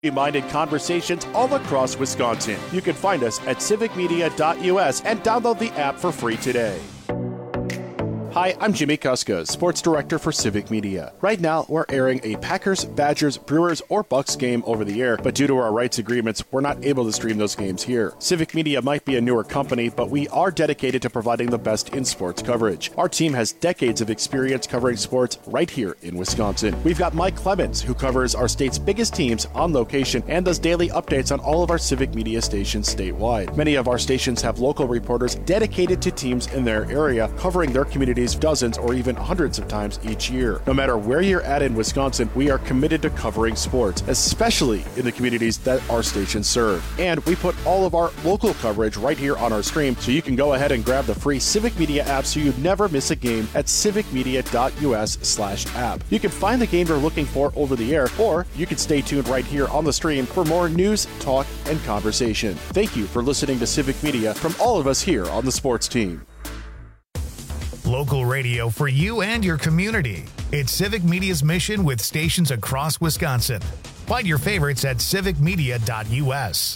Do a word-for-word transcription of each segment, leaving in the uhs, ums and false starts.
Minded conversations all across Wisconsin. You can find us at civic media dot U S and download the app for free today. Hi, I'm Jimmy Kuska, Sports Director for Civic Media. Right now, we're airing a Packers, Badgers, Brewers, or Bucks game over the air, but due to our rights agreements, we're not able to stream those games here. Civic Media might be a newer company, but we are dedicated to providing the best in sports coverage. Our team has decades of experience covering sports right here in Wisconsin. We've got Mike Clemens, who covers our state's biggest teams on location and does daily updates on all of our Civic Media stations statewide. Many of our stations have local reporters dedicated to teams in their area, covering their communities dozens or even hundreds of times each year. No matter where you're at in Wisconsin, we are committed to covering sports, especially in the communities that our stations serve. And we put all of our local coverage right here on our stream, so you can go ahead and grab the free Civic Media app so you never miss a game at civic media dot U S slash app. You can find the game you're looking for over the air, or you can stay tuned right here on the stream for more news, talk, and conversation. Thank you for listening to Civic Media from all of us here on the sports team. Local radio for you and your community. It's Civic Media's mission with stations across Wisconsin. Find your favorites at civic media dot U S.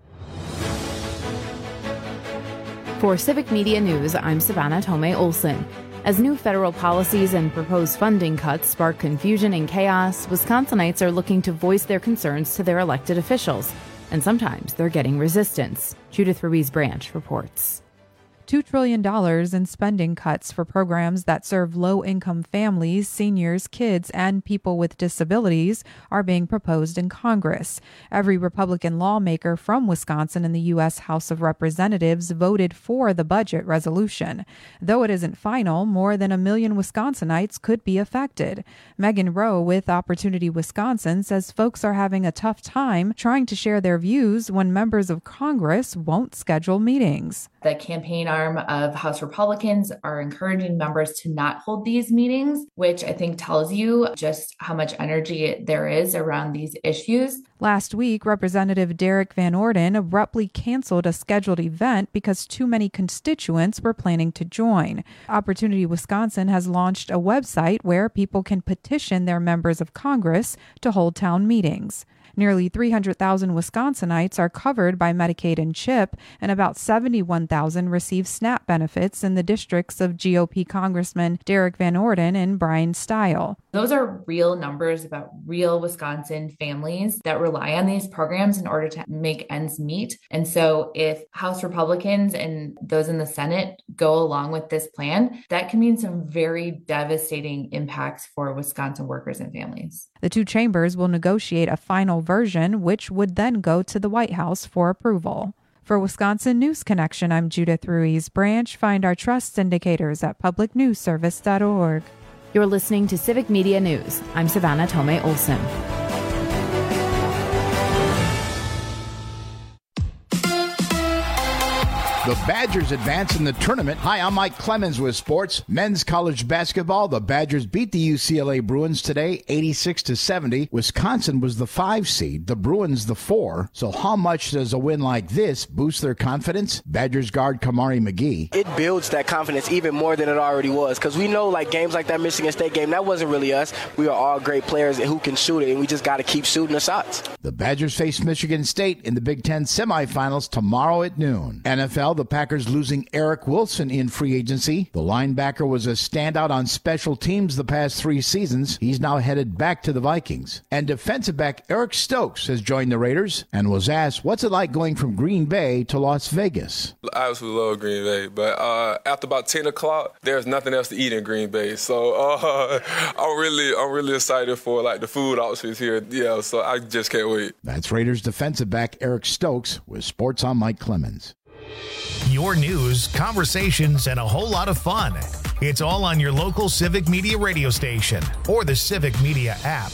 For Civic Media News, I'm Savannah Tomei Olson. As new federal policies and proposed funding cuts spark confusion and chaos, Wisconsinites are looking to voice their concerns to their elected officials. And sometimes they're getting resistance. Judith Ruiz Branch reports. two trillion dollars in spending cuts for programs that serve low-income families, seniors, kids, and people with disabilities are being proposed in Congress. Every Republican lawmaker from Wisconsin in the U S House of Representatives voted for the budget resolution. Though it isn't final, more than a million Wisconsinites could be affected. Megan Rowe with Opportunity Wisconsin says folks are having a tough time trying to share their views when members of Congress won't schedule meetings. The campaign arm of House Republicans are encouraging members to not hold these meetings, which I think tells you just how much energy there is around these issues. Last week, Representative Derek Van Orden abruptly canceled a scheduled event because too many constituents were planning to join. Opportunity Wisconsin has launched a website where people can petition their members of Congress to hold town meetings. Nearly three hundred thousand Wisconsinites are covered by Medicaid and CHIP, and about seventy-one thousand receive SNAP benefits in the districts of G O P Congressman Derek Van Orden and Brian Stile. Those are real numbers about real Wisconsin families that rely on these programs in order to make ends meet. And so if House Republicans and those in the Senate go along with this plan, that can mean some very devastating impacts for Wisconsin workers and families. The two chambers will negotiate a final version, which would then go to the White House for approval. For Wisconsin News Connection, I'm Judith Ruiz Branch. Find our trust indicators at public news service dot org. You're listening to Civic Media News. I'm Savannah Tomei Olson. The Badgers advance in the tournament. Hi, I'm Mike Clemens with sports. Men's college basketball. The Badgers beat the U C L A Bruins today, eighty-six to seventy. Wisconsin was the five seed, the Bruins the four. So how much does a win like this boost their confidence? Badgers guard Kamari McGee. It builds that confidence even more than it already was, because we know like games like that Michigan State game, that wasn't really us. We are all great players who can shoot it, and we just got to keep shooting the shots. The Badgers face Michigan State in the Big Ten semifinals tomorrow at noon. N F L, the Packers losing Eric Wilson in free agency. The linebacker was a standout on special teams the past three seasons. He's now headed back to the Vikings. And defensive back Eric Stokes has joined the Raiders and was asked, what's it like going from Green Bay to Las Vegas? I absolutely love Green Bay, but uh, after about ten o'clock, there's nothing else to eat in Green Bay. So uh, I'm really I'm really excited for like the food options here. Yeah, so I just can't wait. That's Raiders defensive back Eric Stokes with Sports on Mike Clemens. Your news, conversations, and a whole lot of fun. It's all on your local Civic Media radio station or the Civic Media app.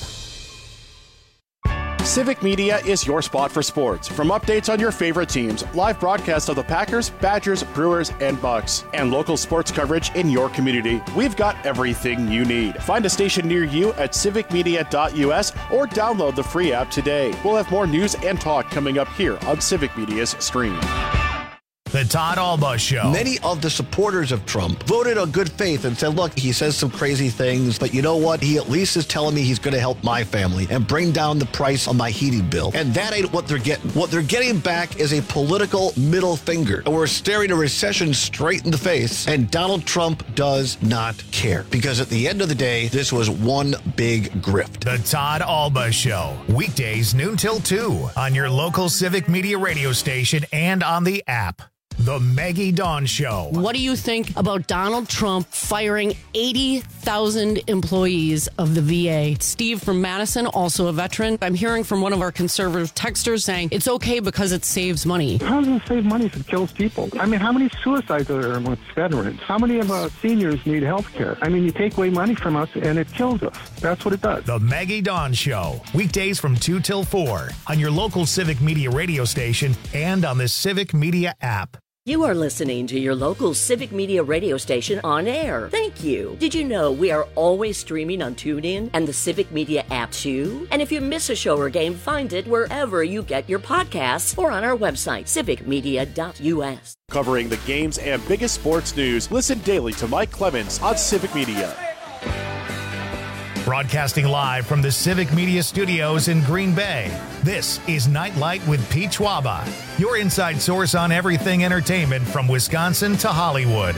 Civic Media is your spot for sports. From updates on your favorite teams, live broadcasts of the Packers, Badgers, Brewers, and Bucks, and local sports coverage in your community, we've got everything you need. Find a station near you at civic media dot U S or download the free app today. We'll have more news and talk coming up here on Civic Media's stream. The Todd Alba Show. Many of the supporters of Trump voted on good faith and said, look, he says some crazy things, but you know what? He at least is telling me he's going to help my family and bring down the price on my heating bill. And that ain't what they're getting. What they're getting back is a political middle finger. And we're staring a recession straight in the face, and Donald Trump does not care. Because at the end of the day, this was one big grift. The Todd Alba Show. Weekdays noon till two on your local Civic Media radio station and on the app. The Maggie Dawn Show. What do you think about Donald Trump firing eighty thousand employees of the V A? Steve from Madison, also a veteran. I'm hearing from one of our conservative texters saying it's okay because it saves money. How does it save money if it kills people? I mean, how many suicides are there amongst veterans? How many of our seniors need health care? I mean, you take away money from us and it kills us. That's what it does. The Maggie Dawn Show. Weekdays from two till four on your local Civic Media radio station and on the Civic Media app. You are listening to your local Civic Media radio station on air. Thank you. Did you know we are always streaming on TuneIn and the Civic Media app too? And if you miss a show or game, find it wherever you get your podcasts or on our website, civic media dot u s. Covering the games and biggest sports news, listen daily to Mike Clemens on Civic Media. Broadcasting live from the Civic Media Studios in Green Bay, this is Nightlight with Pete Schwaba, your inside source on everything entertainment from Wisconsin to Hollywood.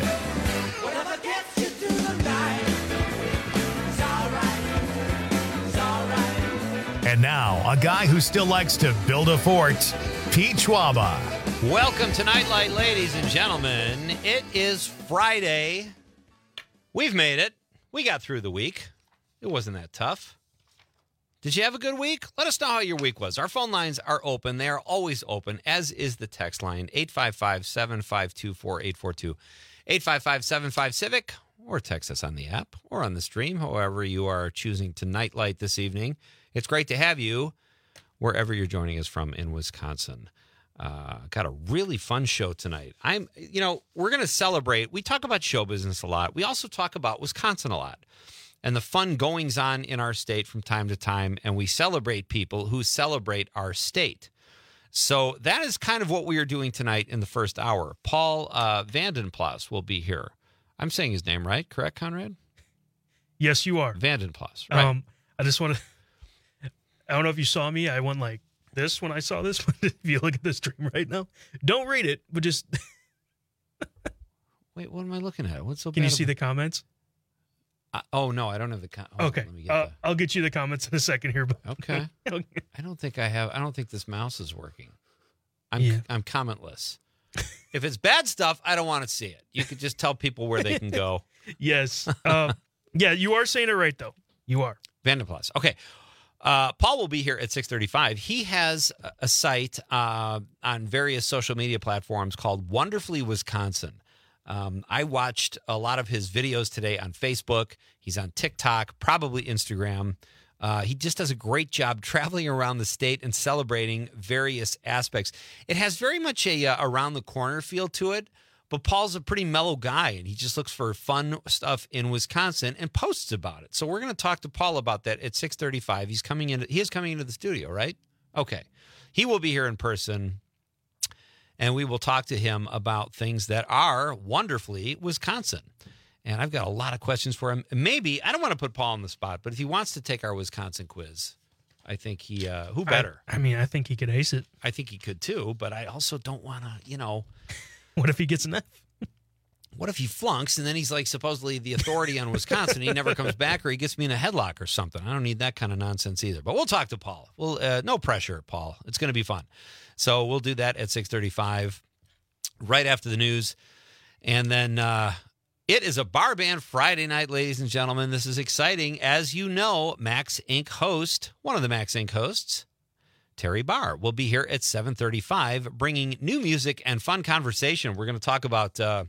And now, a guy who still likes to build a fort, Pete Schwaba. Welcome to Nightlight, ladies and gentlemen. It is Friday. We've made it. We got through the week. It wasn't that tough. Did you have a good week? Let us know how your week was. Our phone lines are open. They are always open, as is the text line, eight five five, seven five two, four eight four two, eight five five, seven five, CIVIC, or text us on the app or on the stream, however you are choosing to Nightlight this evening. It's great to have you wherever you're joining us from in Wisconsin. Uh, got a really fun show tonight. I'm, you know, we're going to celebrate. We talk about show business a lot. We also talk about Wisconsin a lot and the fun goings on in our state from time to time, and we celebrate people who celebrate our state. So that is kind of what we are doing tonight in the first hour. Paul uh, Vandenplas will be here. I'm saying his name right, correct, Conrad? Yes, you are. Vandenplas, right? Um, I just want to, I don't know if you saw me. I went like this when I saw this. If you look at the stream right now, don't read it, but just. Wait, what am I looking at? What's so Can bad you see about... the comments? Uh, oh, no, I don't have the com- oh, okay. Let me get uh, the... I'll get you the comments in a second here. But okay. I don't think I have. I don't think this mouse is working. I'm Yeah. I'm commentless. If it's bad stuff, I don't want to see it. You could just tell people where they can go. Yes. Uh, yeah, you are saying it right, though. You are. Vanderplas. Okay. Uh, Paul will be here at six thirty-five. He has a, a site uh, on various social media platforms called Wonderfully Wisconsin. Um, I watched a lot of his videos today on Facebook. He's on TikTok, probably Instagram. Uh, he just does a great job traveling around the state and celebrating various aspects. It has very much a uh, around-the-corner feel to it, but Paul's a pretty mellow guy, and he just looks for fun stuff in Wisconsin and posts about it. So we're going to talk to Paul about that at six thirty-five. He's coming in. He is coming into the studio, right? Okay. He will be here in person, and we will talk to him about things that are wonderfully Wisconsin. And I've got a lot of questions for him. Maybe, I don't want to put Paul on the spot, but if he wants to take our Wisconsin quiz, I think he, uh, who better? I, I mean, I think he could ace it. I think he could too, but I also don't want to, you know. What if he gets an F? What if he flunks and then he's like supposedly the authority on Wisconsin, he never comes back, or he gets me in a headlock or something? I don't need that kind of nonsense either. But we'll talk to Paul. We'll, uh, no pressure, Paul. It's going to be fun. So we'll do that at six thirty-five, right after the news. And then uh, it is a Bar Band Friday night, ladies and gentlemen. This is exciting. As you know, Max Incorporated host, one of the Max Incorporated hosts, Terry Barr, will be here at seven thirty-five, bringing new music and fun conversation. We're going to talk about uh,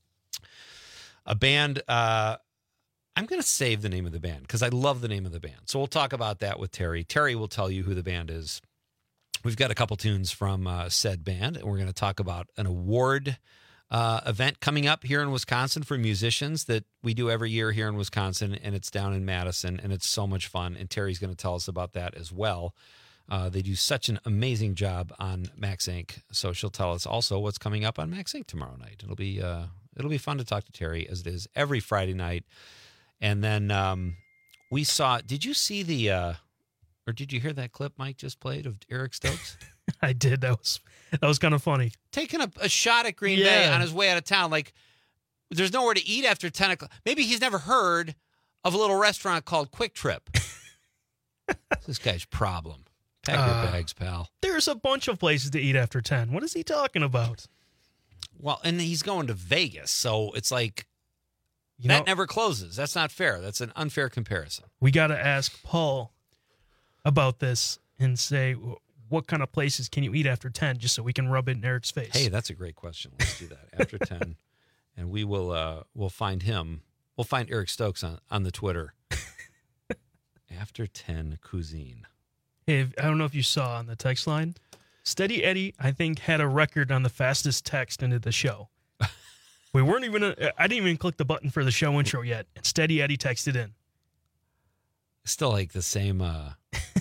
a band. Uh, I'm going to save the name of the band because I love the name of the band. So we'll talk about that with Terry. Terry will tell you who the band is. We've got a couple tunes from uh, said band, and we're going to talk about an award uh, event coming up here in Wisconsin for musicians that we do every year here in Wisconsin, and it's down in Madison, and it's so much fun, and Terry's going to tell us about that as well. Uh, they do such an amazing job on Max Incorporated. So she'll tell us also what's coming up on Max Incorporated tomorrow night. It'll be uh, it'll be fun to talk to Terry, as it is every Friday night. And then um, we saw. Did you see the? Uh, or did you hear that clip Mike just played of Eric Stokes? I did. That was that was kind of funny. Taking a, a shot at Green Yeah. Bay on his way out of town. Like, there's nowhere to eat after ten o'clock. Maybe he's never heard of a little restaurant called Quick Trip. This guy's problem. Pack your Uh, bags, pal. There's a bunch of places to eat after ten. What is he talking about? Well, and he's going to Vegas, so it's like You that know- never closes. That's not fair. That's an unfair comparison. We got to ask Paul about this and say, w- what kind of places can you eat after ten, just so we can rub it in Eric's face? Hey, that's a great question. Let's do that after ten, and we will uh, we'll find him. We'll find Eric Stokes on, on the Twitter. After ten cuisine. Hey, I don't know if you saw on the text line, Steady Eddie, I think, had a record on the fastest text into the show. We weren't even, uh, I didn't even click the button for the show intro yet, and Steady Eddie texted in. Still like the same. Uh,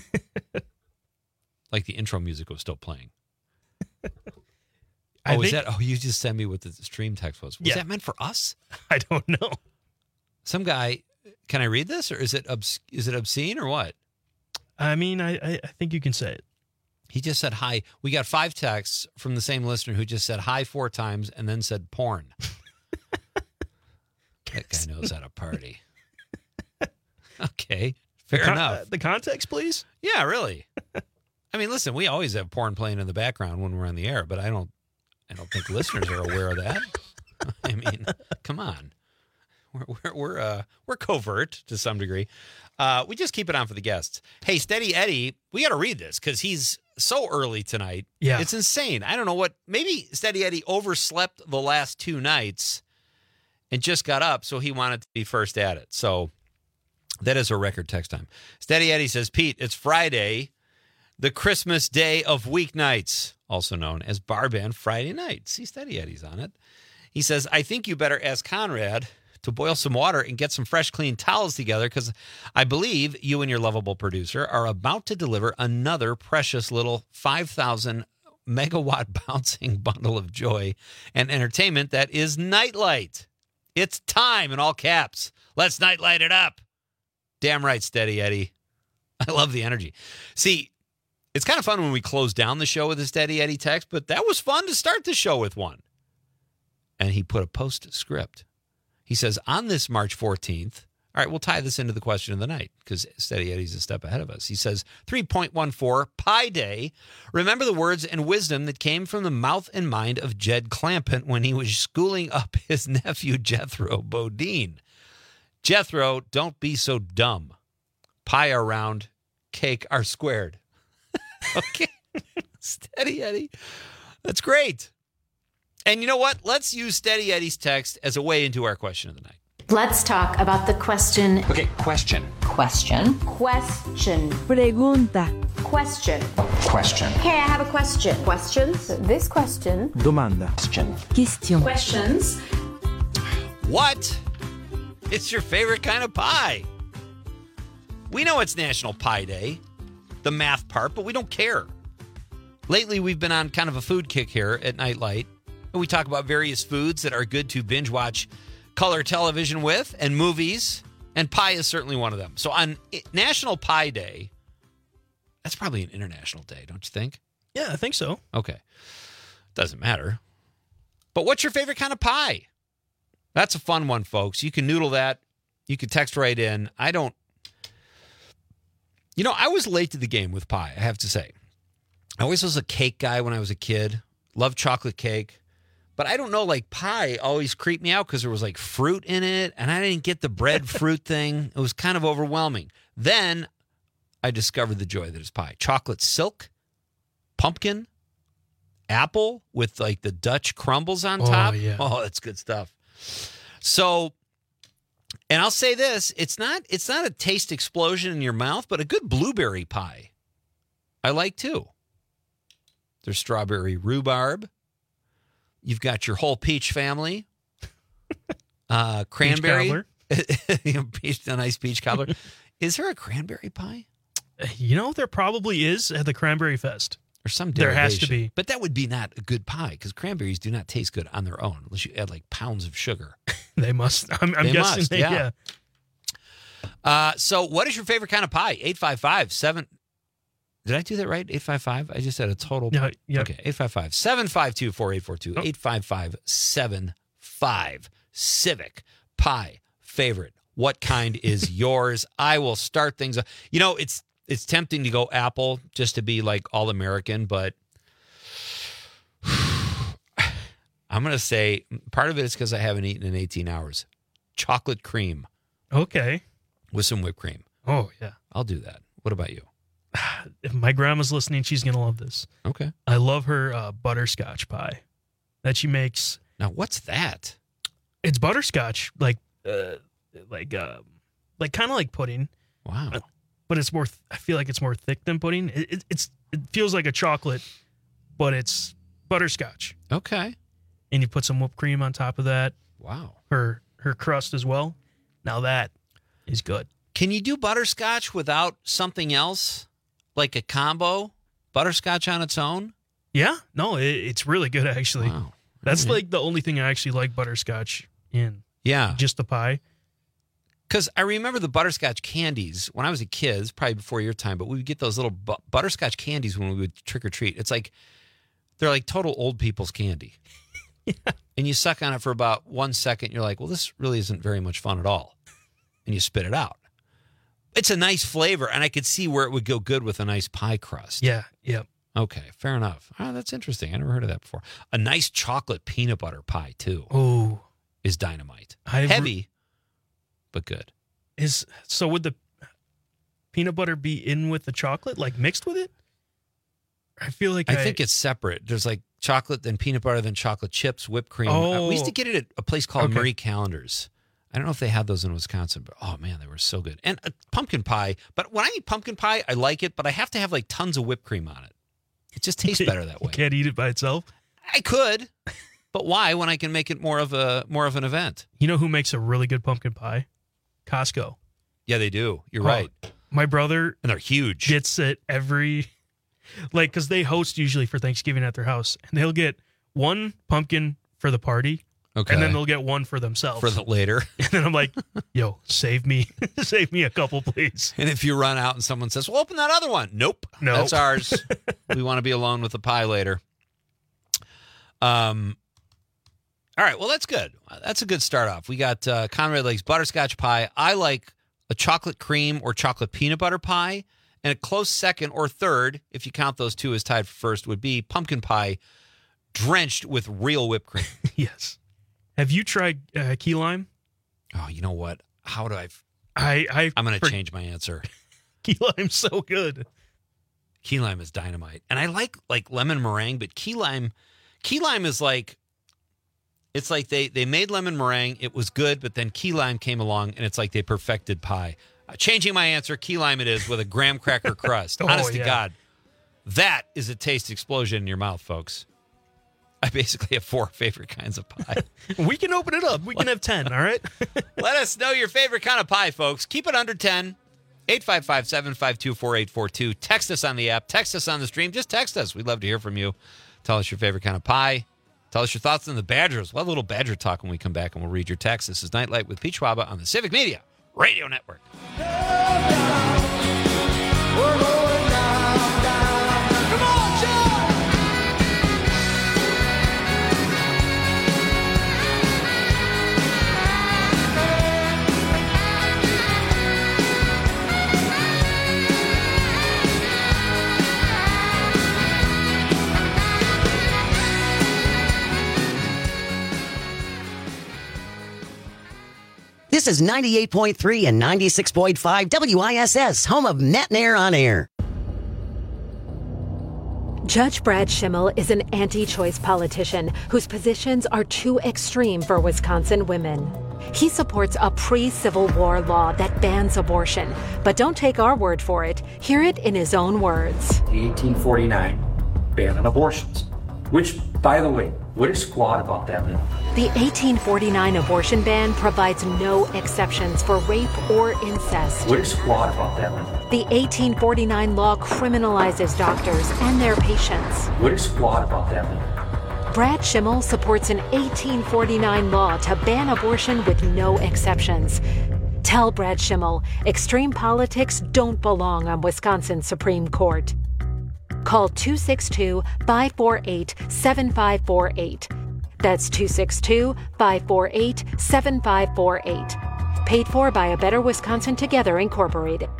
like the intro music was still playing. I Oh, is think- that? Oh, you just sent me what the stream text was. Was Yeah. that meant for us? I don't know. Some guy. Can I read this, or is it obs- is it obscene or what? I mean, I, I, I think you can say it. He just said hi. We got five texts from the same listener who just said hi four times and then said porn. That guy knows how to party. Okay, fair the con- enough. uh, the context, please. Yeah, really. I mean, listen, we always have porn playing in the background when we're on the air, but I don't, I don't think listeners are aware of that. I mean, come on, we're we're we're, uh, we're covert to some degree. Uh, we just keep it on for the guests. Hey, Steady Eddie, we got to read this because he's so early tonight. Yeah. It's insane. I don't know what. Maybe Steady Eddie overslept the last two nights and just got up, so he wanted to be first at it. So that is a record text time. Steady Eddie says, Pete, it's Friday, the Christmas day of weeknights, also known as Bar Band Friday night. See, Steady Eddie's on it. He says, I think you better ask Conrad to boil some water and get some fresh, clean towels together because I believe you and your lovable producer are about to deliver another precious little five thousand megawatt bouncing bundle of joy and entertainment that is Nightlight. It's time, in all caps. Let's Nightlight it up. Damn right, Steady Eddie. I love the energy. See, it's kind of fun when we close down the show with a Steady Eddie text, but that was fun to start the show with one. And he put a postscript. He says, on this March fourteenth, all right, we'll tie this into the question of the night because Steady Eddie's a step ahead of us. He says, three point one four, Pi Day. Remember the words and wisdom that came from the mouth and mind of Jed Clampett when he was schooling up his nephew Jethro Bodine. Jethro, don't be so dumb. Pie are round, cake are squared. Okay. Steady Eddie. That's great. And you know what? Let's use Steady Eddie's text as a way into our question of the night. Let's talk about the question. Okay, question. Question. Question. Pregunta. Question. Question. Hey, I have a question. Questions? This question. Domanda. Question. Question. Questions. What? It's your favorite kind of pie. We know it's National Pie Day, the math part, but we don't care. Lately, we've been on kind of a food kick here at Nightlight. We talk about various foods that are good to binge watch color television with and movies, and pie is certainly one of them. So on National Pie Day, that's probably an international day, don't you think? Yeah, I think so. Okay. Doesn't matter. But what's your favorite kind of pie? That's a fun one, folks. You can noodle that. You can text right in. I don't... You know, I was late to the game with pie, I have to say. I always was a cake guy when I was a kid. Loved chocolate cake. But I don't know, like pie always creeped me out because there was like fruit in it, and I didn't get the bread fruit thing. It was kind of overwhelming. Then I discovered the joy that is pie. Chocolate silk, pumpkin, apple with like the Dutch crumbles on Oh, top. yeah. Oh, that's good stuff. So, and I'll say this, it's not it's not a taste explosion in your mouth, but a good blueberry pie I like too. There's strawberry rhubarb. You've got your whole peach family. Uh, cranberry. Peach peach, a nice peach cobbler. Is there a cranberry pie? You know, there probably is at the Cranberry Fest. Or some There derivation. has to be. But that would be not a good pie because cranberries do not taste good on their own unless you add like pounds of sugar. They must. I'm, I'm They guessing must, they, yeah. yeah. Uh, so what is your favorite kind of pie? eight five five seven Did I do that right? eight five five I just said a total. Yeah, yeah. Okay, eight five five, seven five two, four eight four two. Oh. eight five five, seven five Civic pie favorite. What kind is yours? I will start things up. You know, it's it's tempting to go apple just to be like all American, but I'm going to say part of it is because I haven't eaten in eighteen hours. Chocolate cream. Okay. With some whipped cream. Oh, yeah. I'll do that. What about you? If my grandma's listening, she's going to love this. Okay. I love her uh, butterscotch pie that she makes. Now, what's that? It's butterscotch, like, uh, like, uh, like kind of like pudding. Wow. Uh, but it's more, th- I feel like it's more thick than pudding. It, it, it's, it feels like a chocolate, but it's butterscotch. Okay. And you put some whipped cream on top of that. Wow. Her, her crust as well. Now that is good. Can you do butterscotch without something else? Like a combo? Butterscotch on its own? Yeah. No, it, it's really good, actually. Wow. That's Really? like the only thing I actually like butterscotch in. Yeah. Just the pie. Because I remember the butterscotch candies when I was a kid, it's probably before your time, but we would get those little bu- butterscotch candies when we would trick or treat. It's like, they're like total old people's candy. Yeah. And you suck on it for about one second. You're like, well, this really isn't very much fun at all. And you spit it out. It's a nice flavor, and I could see where it would go good with a nice pie crust. Yeah, yeah. Okay, fair enough. Oh, that's interesting. I never heard of that before. A nice chocolate peanut butter pie, too, Oh, is dynamite. I've- Heavy, but good. is so would the peanut butter be in with the chocolate, like mixed with it? I feel like I, I, think it's separate. There's like chocolate, then peanut butter, then chocolate chips, whipped cream. Oh. Uh, we used to get it at a place called Okay. Marie Callender's. I don't know if they had those in Wisconsin, but oh man, they were so good. And a pumpkin pie. But when I eat pumpkin pie, I like it, but I have to have like tons of whipped cream on it. It just tastes better that way. You can't eat it by itself. I could, but why when I can make it more of a more of an event? You know who makes a really good pumpkin pie? Costco. Yeah, they do. You're Oh, right. My brother And they're huge. gets it every, like, because they host usually for Thanksgiving at their house, and they'll get one pumpkin for the party, Okay. and then they'll get one for themselves. For the later. And then I'm like, yo, save me, save me a couple, please. And if you run out and someone says, well, open that other one. Nope. Nope. That's ours. We want to be alone with the pie later. Um. All right. Well, that's good. That's a good start off. We got uh, Conrad Lake's butterscotch pie. I like a chocolate cream or chocolate peanut butter pie. And a close second or third, if you count those two as tied for first, would be pumpkin pie drenched with real whipped cream. Yes. Have you tried uh, key lime? Oh, you know what? How do I? I, I I'm going for- to change my answer. Key lime's so good. Key lime is dynamite. And I like like lemon meringue, but key lime, key lime is like, it's like they, they made lemon meringue. It was good, but then key lime came along and it's like they perfected pie. Uh, changing my answer, key lime it is with a graham cracker crust. Oh, Honest to yeah. God, that is a taste explosion in your mouth, folks. I basically have four favorite kinds of pie. We can open it up. We can have ten, all right? Let us know your favorite kind of pie, folks. Keep it under ten. eight five five, seven five two, four eight four two. Text us on the app. Text us on the stream. Just text us. We'd love to hear from you. Tell us your favorite kind of pie. Tell us your thoughts on the Badgers. We'll have a little Badger talk when we come back, and we'll read your text. This is Nightlight with Pete Schwaba on the Civic Media Radio Network. This is ninety-eight point three and ninety-six point five W I S S, home of Matt Nair on Air. Judge Brad Schimmel is an anti-choice politician whose positions are too extreme for Wisconsin women. He supports a pre-Civil War law that bans abortion, but don't take our word for it. Hear it in his own words. The eighteen forty-nine ban on abortions. Which, by the way, what is flawed about that law? The eighteen forty-nine abortion ban provides no exceptions for rape or incest. What is flawed about that law? The eighteen forty-nine law criminalizes doctors and their patients. What is flawed about that law? Brad Schimmel supports an eighteen forty-nine law to ban abortion with no exceptions. Tell Brad Schimmel, extreme politics don't belong on Wisconsin's Supreme Court. Call two six two, five four eight, seven five four eight. That's two six two, five four eight, seven five four eight. Paid for by A Better Wisconsin Together, Incorporated.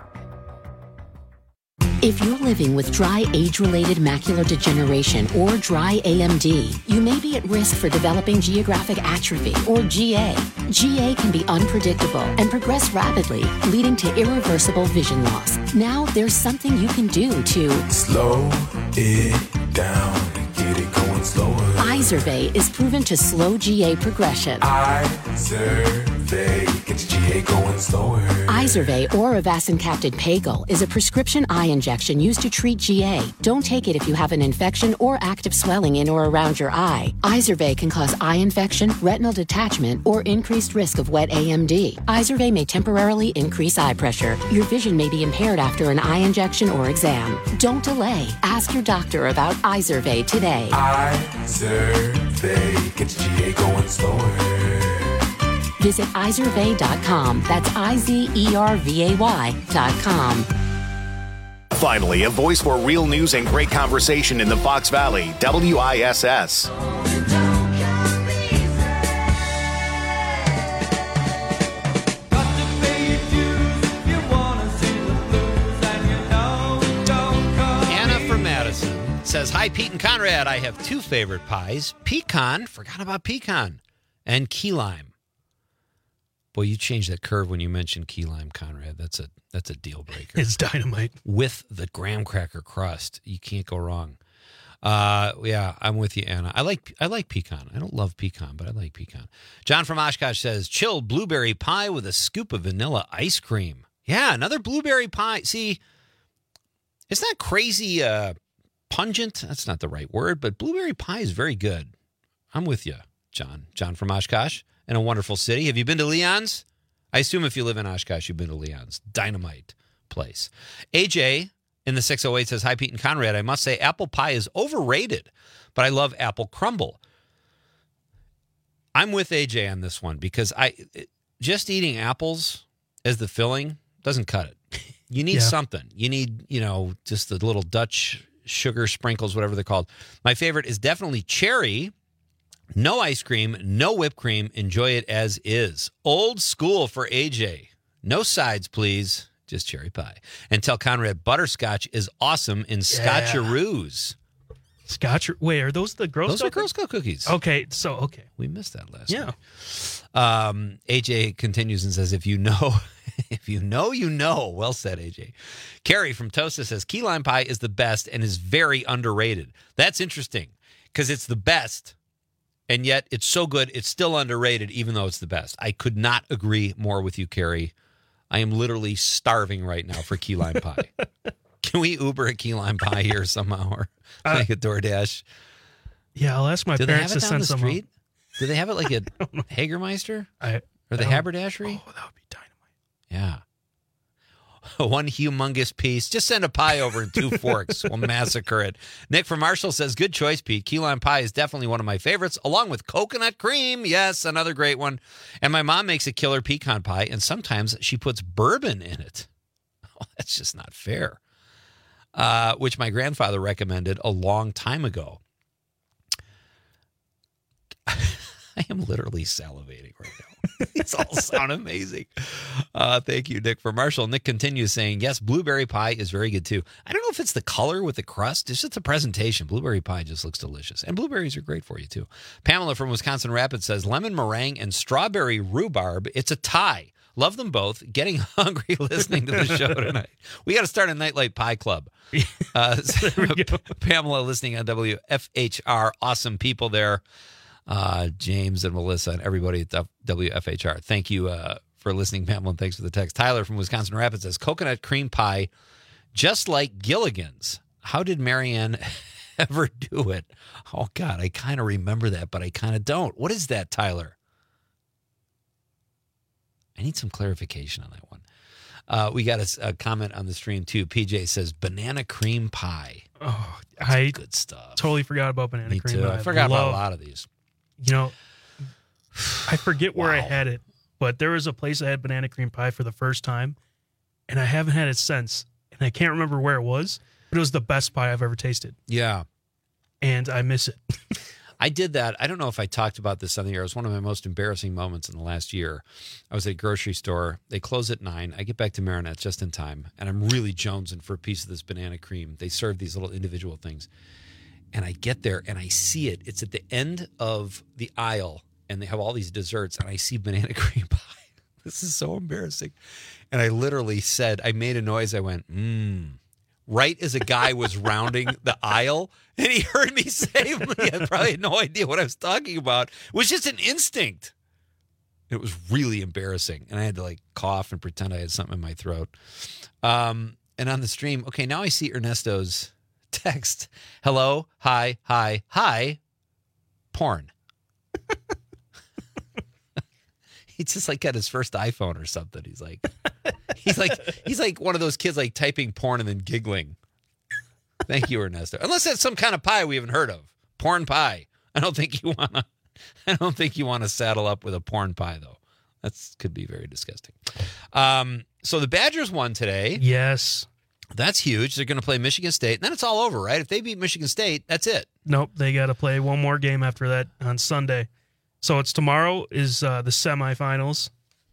If you're living with dry age-related macular degeneration or dry A M D, you may be at risk for developing geographic atrophy or G A. G A can be unpredictable and progress rapidly, leading to irreversible vision loss. Now there's something you can do to slow it down and get it going slower. Izervay is proven to slow G A progression. Izervay gets G A going slower. Izervay or avacincaptad Pagel is a prescription eye injection used to treat G A. Don't take it if you have an infection or active swelling in or around your eye. Izervay can cause eye infection, retinal detachment, or increased risk of wet A M D. Izervay may temporarily increase eye pressure. Your vision may be impaired after an eye injection or exam. Don't delay. Ask your doctor about Izervay today. Izervay gets G A going slower. Visit Izervay dot com. That's I Z E R V A Y dot com. Finally, a voice for real news and great conversation in the Fox Valley, W I S S. Anna from Madison says, hi, Pete and Conrad. I have two favorite pies, pecan, forgot about pecan, and key lime. Boy, you changed that curve when you mentioned key lime, Conrad. That's a that's a deal breaker. It's dynamite. With the graham cracker crust, you can't go wrong. Uh, yeah, I'm with you, Anna. I like I like pecan. I don't love pecan, but I like pecan. John from Oshkosh says, chilled blueberry pie with a scoop of vanilla ice cream. Yeah, another blueberry pie. See, it's not crazy uh, pungent. That's not the right word, but blueberry pie is very good. I'm with you, John. John from Oshkosh. In a wonderful city. Have you been to Leon's? I assume if you live in Oshkosh, you've been to Leon's. Dynamite place. A J in the six oh eight says, hi, Pete and Conrad. I must say apple pie is overrated, but I love apple crumble. I'm with A J on this one because I just eating apples as the filling doesn't cut it. You need yeah. something. You need, you know, just the little Dutch sugar sprinkles, whatever they're called. My favorite is definitely cherry. No ice cream, no whipped cream. Enjoy it as is. Old school for A J. No sides, please. Just cherry pie. And tell Conrad butterscotch is awesome in Scotcheroos. Scotch? Wait, are those the Girl Those Scout are Girl Scout cookies. Okay, so, okay. We missed that last yeah. week. Um, A J continues and says, if you know, if you know, you know. Well said, A J. Carrie from Tosta says, key lime pie is the best and is very underrated. That's interesting because it's the best. And yet it's so good, it's still underrated, even though it's the best. I could not agree more with you, Carrie. I am literally starving right now for key lime pie. Can we Uber a key lime pie here somehow, or uh, like a DoorDash? Yeah, I'll ask my Do parents they have it to down send the some. street? Do they have it like a Hagermeister I, or the I Haberdashery? Oh, that would be dynamite. Yeah. One humongous piece. Just send a pie over in two forks. We'll massacre it. Nick from Marshall says, good choice, Pete. Key lime pie is definitely one of my favorites, along with coconut cream. Yes, another great one. And my mom makes a killer pecan pie, and sometimes she puts bourbon in it. Oh, that's just not fair. Uh, which my grandfather recommended a long time ago. I am literally salivating right now. These all sound amazing. Uh, thank you, Nick, for Marshall. Nick continues saying, yes, blueberry pie is very good, too. I don't know if it's the color with the crust. It's just the presentation. Blueberry pie just looks delicious. And blueberries are great for you, too. Pamela from Wisconsin Rapids says, lemon meringue and strawberry rhubarb. It's a tie. Love them both. Getting hungry listening to the show tonight. We got to start a Nightlight Pie Club. Uh, so, Pamela listening on W F H R. Awesome people there. Uh, James and Melissa and everybody at W F H R. Thank you uh, for listening, Pamela, and thanks for the text. Tyler from Wisconsin Rapids says, coconut cream pie, just like Gilligan's. How did Marianne ever do it. Oh, God, I kind of remember that, but I kind of don't. What is that, Tyler? I need some clarification on that one. Uh, we got a, a comment on the stream, too. P J says banana cream pie. Oh, That's I good stuff. totally forgot about banana Me cream too. pie. I forgot love, about a lot of these. You know, I forget where I Wow. had it, but there was a place I had banana cream pie for the first time, and I haven't had it since. And I can't remember where it was, but it was the best pie I've ever tasted. Yeah. And I miss it. I did that. I don't know if I talked about this on the air. It was one of my most embarrassing moments in the last year. I was at a grocery store. They close at nine. I get back to Marinette just in time, and I'm really jonesing for a piece of this banana cream. They serve these little individual things. And I get there, and I see it. It's at the end of the aisle, and they have all these desserts, and I see banana cream pie. This is so embarrassing. And I literally said, I made a noise. I went, mmm. Right as a guy was rounding the aisle, and he heard me say, he had probably had no idea what I was talking about. It was just an instinct. It was really embarrassing, and I had to like cough and pretend I had something in my throat. Um, and on the stream, okay, now I see Ernesto's text. Hello, hi, hi, hi, porn. He's just like got his first iPhone or something. He's like, he's like, he's like one of those kids like typing porn and then giggling. Thank you, Ernesto. Unless that's some kind of pie we haven't heard of, porn pie. I don't think you wanna. I don't think you want to saddle up with a porn pie though. That's could be very disgusting. Um, so the Badgers won today. Yes, that's huge. They're going to play Michigan State, and then it's all over, right? If they beat Michigan State, that's it. Nope, they got to play one more game after that on Sunday. So it's tomorrow is uh, the semifinals,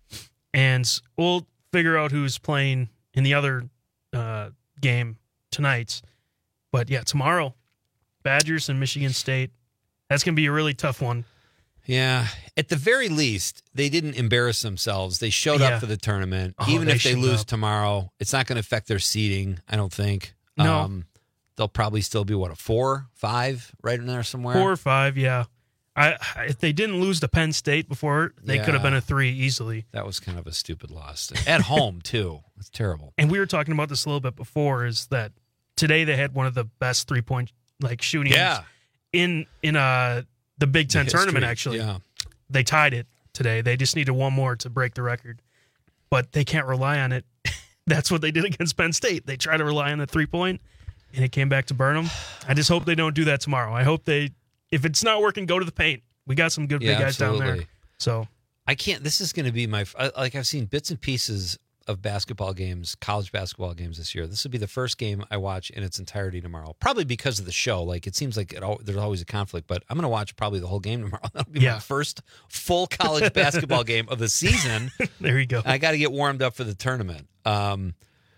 and we'll figure out who's playing in the other uh, game tonight. But yeah, tomorrow, Badgers and Michigan State. That's going to be a really tough one. Yeah. At the very least, they didn't embarrass themselves. They showed Yeah. up for the tournament. Oh, Even they if they showed lose up. tomorrow, it's not going to affect their seeding, I don't think. No. Um, they'll probably still be, what, a four, five, right in there somewhere? Four or five, yeah. I, if they didn't lose to Penn State before, they Yeah. could have been a three easily. That was kind of a stupid loss. At home, too. It's terrible. And we were talking about this a little bit before, is that today they had one of the best three-point like shootings Yeah. in in uh, the Big Ten history, tournament, actually. yeah. They tied it today. They just needed one more to break the record. But they can't rely on it. That's what they did against Penn State. They tried to rely on the three-point, and it came back to burn them. I just hope they don't do that tomorrow. I hope they, if it's not working, go to the paint. We got some good Yeah, big guys down there. absolutely. So I can't. This is going to be my I- like. I've seen bits and pieces of basketball games, college basketball games this year. This will be the first game I watch in its entirety tomorrow. Probably because of the show. Like it seems like it al- there's always a conflict, but I'm going to watch probably the whole game tomorrow. That'll be Yeah. my first full college basketball game of the season. There you go. I got to get warmed up for the tournament. Um,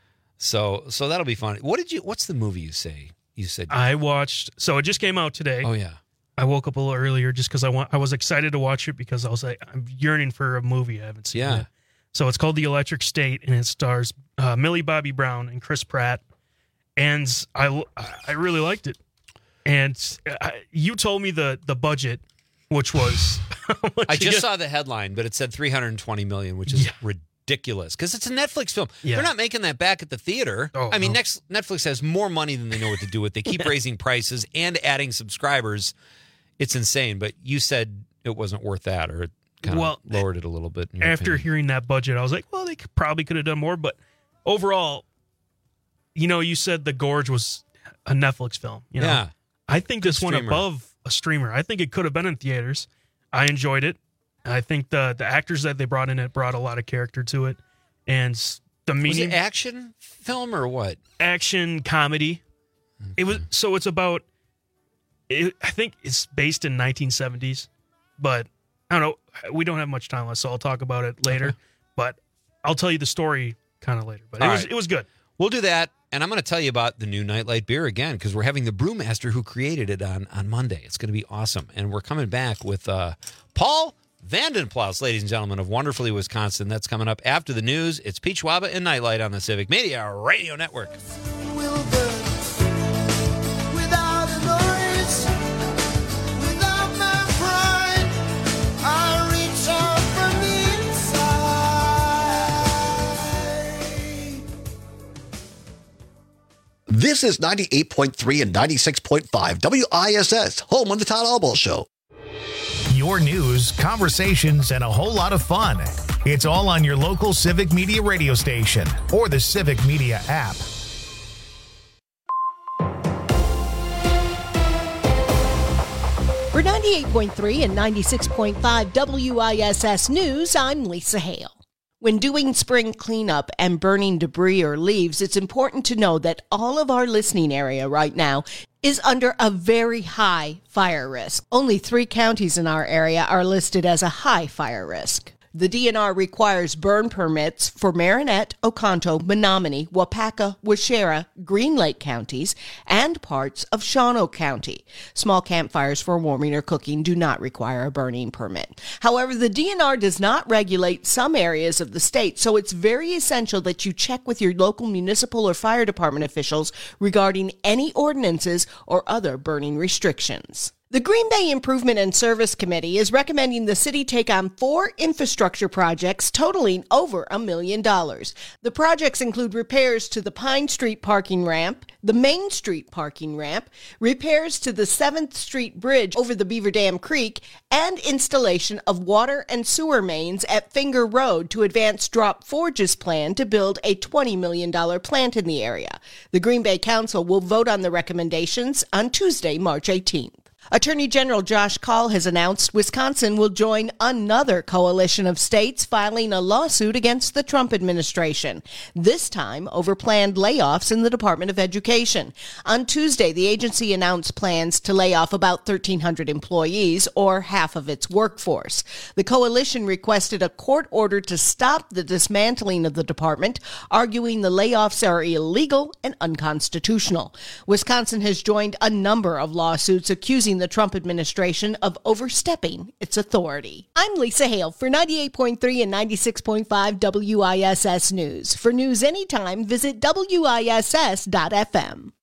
so so that'll be fun. What did you? What's the movie you say? You said I watched. So it just came out today. Oh yeah. I woke up a little earlier just because I want. I was excited to watch it because I was like, I'm yearning for a movie I haven't seen. Yeah. Yet. So it's called The Electric State, and it stars uh, Millie Bobby Brown and Chris Pratt, and I I really liked it. And I, you told me the the budget, which was how much I you just get- saw the headline, but it said three hundred twenty million, which is ridiculous because it's a Netflix film. Yeah. They're not making that back at the theater. Oh, I mean, no. next Netflix has more money than they know what to do with. They keep raising prices and adding subscribers. It's insane. But you said it wasn't worth that, or it kind Well, of lowered it a little bit. in your After opinion. hearing that budget, I was like, well, they could, probably could have done more. But overall, you know, you said The Gorge was a Netflix film. You know? Yeah. I think this one streamer. above a streamer. I think it could have been in theaters. I enjoyed it. I think the the actors that they brought in it brought a lot of character to it, and the was meaning it action film or what? action comedy. It was so it's about. It, I think it's based in nineteen seventies, but I don't know. We don't have much time left, so I'll talk about it later. Okay. But I'll tell you the story kind of later. But it All was right. it was good. We'll do that, and I'm going to tell you about the new Nightlight beer again because we're having the brewmaster who created it on, on Monday. It's going to be awesome, and we're coming back with uh, Paul Vandenplaus, ladies and gentlemen, of Wonderfully Wisconsin. That's coming up after the news. It's Pete Schwaba and Nightlight on the Civic Media Radio Network. Without a noise, without my pride, I reach out from the inside. This This is ninety-eight point three and ninety-six point five W I S S, home of the Todd Albaugh Show. Your news, conversations, and a whole lot of fun. It's all on your local Civic Media radio station or the Civic Media app. For ninety-eight point three and ninety-six point five W I S S News, I'm Lisa Hale. When doing spring cleanup and burning debris or leaves, it's important to know that all of our listening area right now is under a very high fire risk. Only three counties in our area are listed as a high fire risk. The D N R requires burn permits for Marinette, Oconto, Menominee, Wapaka, Waushara, Green Lake counties, and parts of Shawano County. Small campfires for warming or cooking do not require a burning permit. However, the D N R does not regulate some areas of the state, so it's very essential that you check with your local municipal or fire department officials regarding any ordinances or other burning restrictions. The Green Bay Improvement and Service Committee is recommending the city take on four infrastructure projects totaling over a million dollars. The projects include repairs to the Pine Street parking ramp, the Main Street parking ramp, repairs to the seventh Street Bridge over the Beaver Dam Creek, and installation of water and sewer mains at Finger Road to advance Drop Forge's plan to build a twenty million dollars plant in the area. The Green Bay Council will vote on the recommendations on Tuesday, March eighteenth. Attorney General Josh Kaul has announced Wisconsin will join another coalition of states filing a lawsuit against the Trump administration, this time over planned layoffs in the Department of Education. On Tuesday, the agency announced plans to lay off about thirteen hundred employees, or half of its workforce. The coalition requested a court order to stop the dismantling of the department, arguing the layoffs are illegal and unconstitutional. Wisconsin has joined a number of lawsuits accusing the Trump administration of overstepping its authority. I'm Lisa Hale for ninety-eight point three and ninety-six point five W I S S News. For news anytime, visit W I S S dot F M.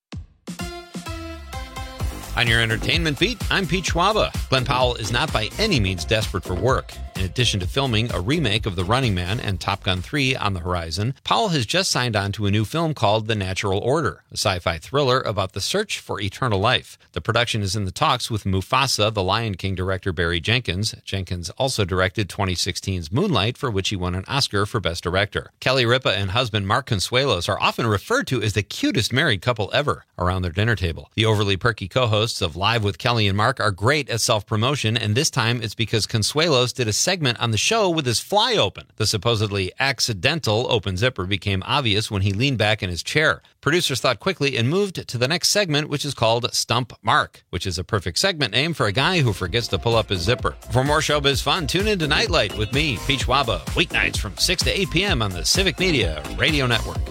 On your entertainment beat, I'm Pete Schwaba. Glenn Powell is not by any means desperate for work. In addition to filming a remake of The Running Man and Top Gun three on the horizon, Powell has just signed on to a new film called The Natural Order, a sci-fi thriller about the search for eternal life. The production is in the talks with Mufasa, the Lion King director Barry Jenkins. Jenkins also directed twenty sixteen's Moonlight, for which he won an Oscar for Best Director. Kelly Ripa and husband Mark Consuelos are often referred to as the cutest married couple ever around their dinner table. The overly perky co-hosts of Live with Kelly and Mark are great at self-promotion, and this time it's because Consuelos did a segment on the show with his fly open. The supposedly accidental open zipper became obvious when he leaned back in his chair. Producers thought quickly and moved to the next segment, which is called Stump Mark, which is a perfect segment name for a guy who forgets to pull up his zipper. For more showbiz fun, tune in to Nightlight with me, Pete Schwaba, weeknights from six to eight p.m. on the Civic Media Radio Network.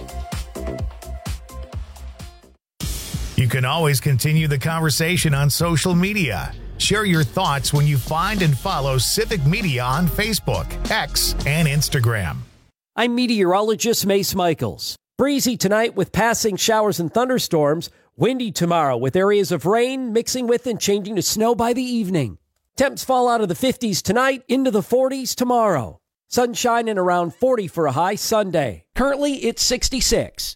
You can always continue the conversation on social media. Share your thoughts when you find and follow Civic Media on Facebook, X, and Instagram. I'm meteorologist Mace Michaels. Breezy tonight with passing showers and thunderstorms. Windy tomorrow with areas of rain mixing with and changing to snow by the evening. Temps fall out of the fifties tonight into the forties tomorrow. Sunshine and around forty for a high Sunday. Currently, it's sixty-six.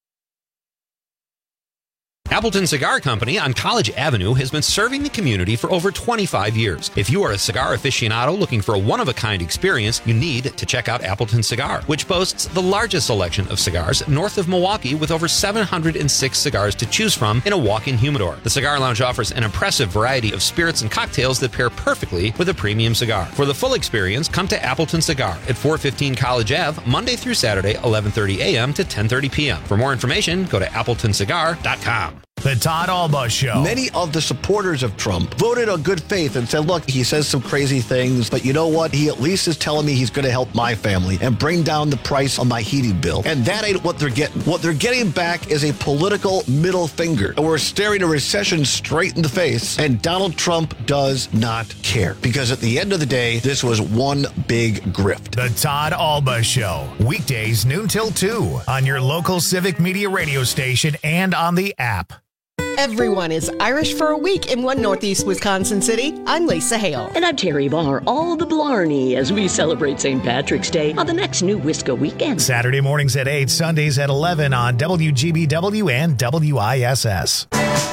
Appleton Cigar Company on College Avenue has been serving the community for over twenty-five years. If you are a cigar aficionado looking for a one-of-a-kind experience, you need to check out Appleton Cigar, which boasts the largest selection of cigars north of Milwaukee with over seven hundred six cigars to choose from in a walk-in humidor. The Cigar Lounge offers an impressive variety of spirits and cocktails that pair perfectly with a premium cigar. For the full experience, come to Appleton Cigar at four fifteen College Avenue, Monday through Saturday, eleven thirty a.m. to ten thirty p.m. For more information, go to appleton cigar dot com. The Todd Albaugh Show. Many of the supporters of Trump voted on good faith and said, look, he says some crazy things, but you know what? He at least is telling me he's going to help my family and bring down the price on my heating bill. And that ain't what they're getting. What they're getting back is a political middle finger. And we're staring a recession straight in the face, and Donald Trump does not care. Because at the end of the day, this was one big grift. The Todd Albaugh Show. Weekdays noon till two on your local Civic Media radio station and on the app. Everyone is Irish for a week in one Northeast Wisconsin city. I'm Lisa Hale. And I'm Terry Barr, all the Blarney, as we celebrate Saint Patrick's Day on the next New Wisco weekend. Saturday mornings at eight, Sundays at eleven on W G B W and W I S S.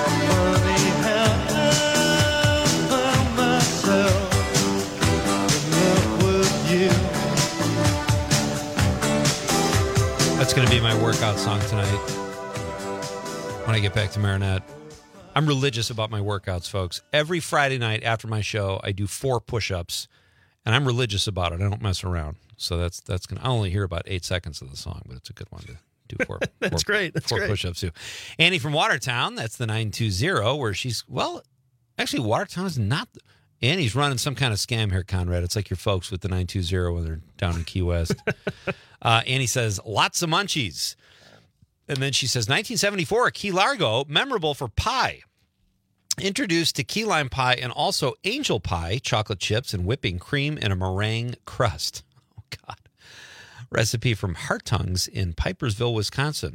That's going to be my workout song tonight when I get back to Marinette. I'm religious about my workouts, folks. Every Friday night after my show, I do four push-ups, and I'm religious about it. I don't mess around. So that's that's going to, I only hear about eight seconds of the song, but it's a good one to do four. That's four, great. That's four great. push-ups too. Annie from Watertown, that's the nine two zero, where she's, well, actually, Watertown is not, Annie's running some kind of scam here, Conrad. It's like your folks with the nine two zero when they're down in Key West. uh, Annie says, lots of munchies. And then she says, nineteen seventy-four, Key Largo, memorable for pie. Introduced to key lime pie and also angel pie, chocolate chips and whipping cream in a meringue crust. Oh, God. Recipe from Heart Tongues in Pipersville, Wisconsin.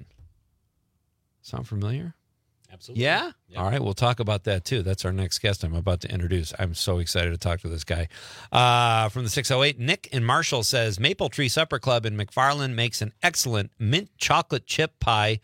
Sound familiar? Absolutely. Yeah? Yeah. All right, we'll talk about that, too. That's our next guest I'm about to introduce. I'm so excited to talk to this guy. Uh, from the six oh eight, Nick in Marshall says, Maple Tree Supper Club in McFarland makes an excellent mint chocolate chip pie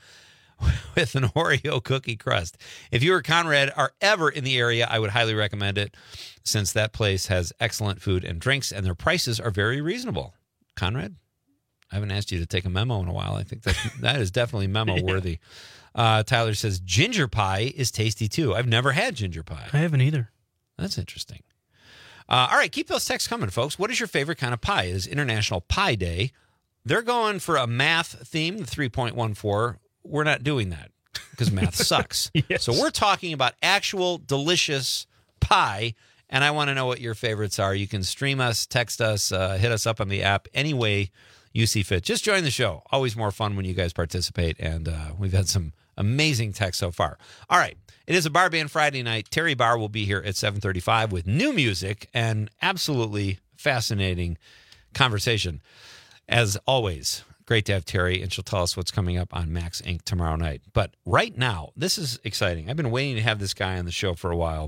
with an Oreo cookie crust. If you or Conrad are ever in the area, I would highly recommend it, since that place has excellent food and drinks, and their prices are very reasonable. Conrad, I haven't asked you to take a memo in a while. I think that that is definitely memo worthy. Uh, Tyler says, ginger pie is tasty, too. I've never had ginger pie. I haven't either. That's interesting. Uh, all right, keep those texts coming, folks. What is your favorite kind of pie? It is International Pie Day. They're going for a math theme, the three point one four. We're not doing that because math sucks. Yes. So we're talking about actual delicious pie, and I want to know what your favorites are. You can stream us, text us, uh, hit us up on the app any way you see fit. Just join the show. Always more fun when you guys participate, and uh, we've had some amazing texts so far. All right. It is a Bar Band Friday night. Terry Barr will be here at seven thirty-five with new music and absolutely fascinating conversation. As always, great to have Terry, and she'll tell us what's coming up on Max Incorporated tomorrow night. But right now, this is exciting. I've been waiting to have this guy on the show for a while.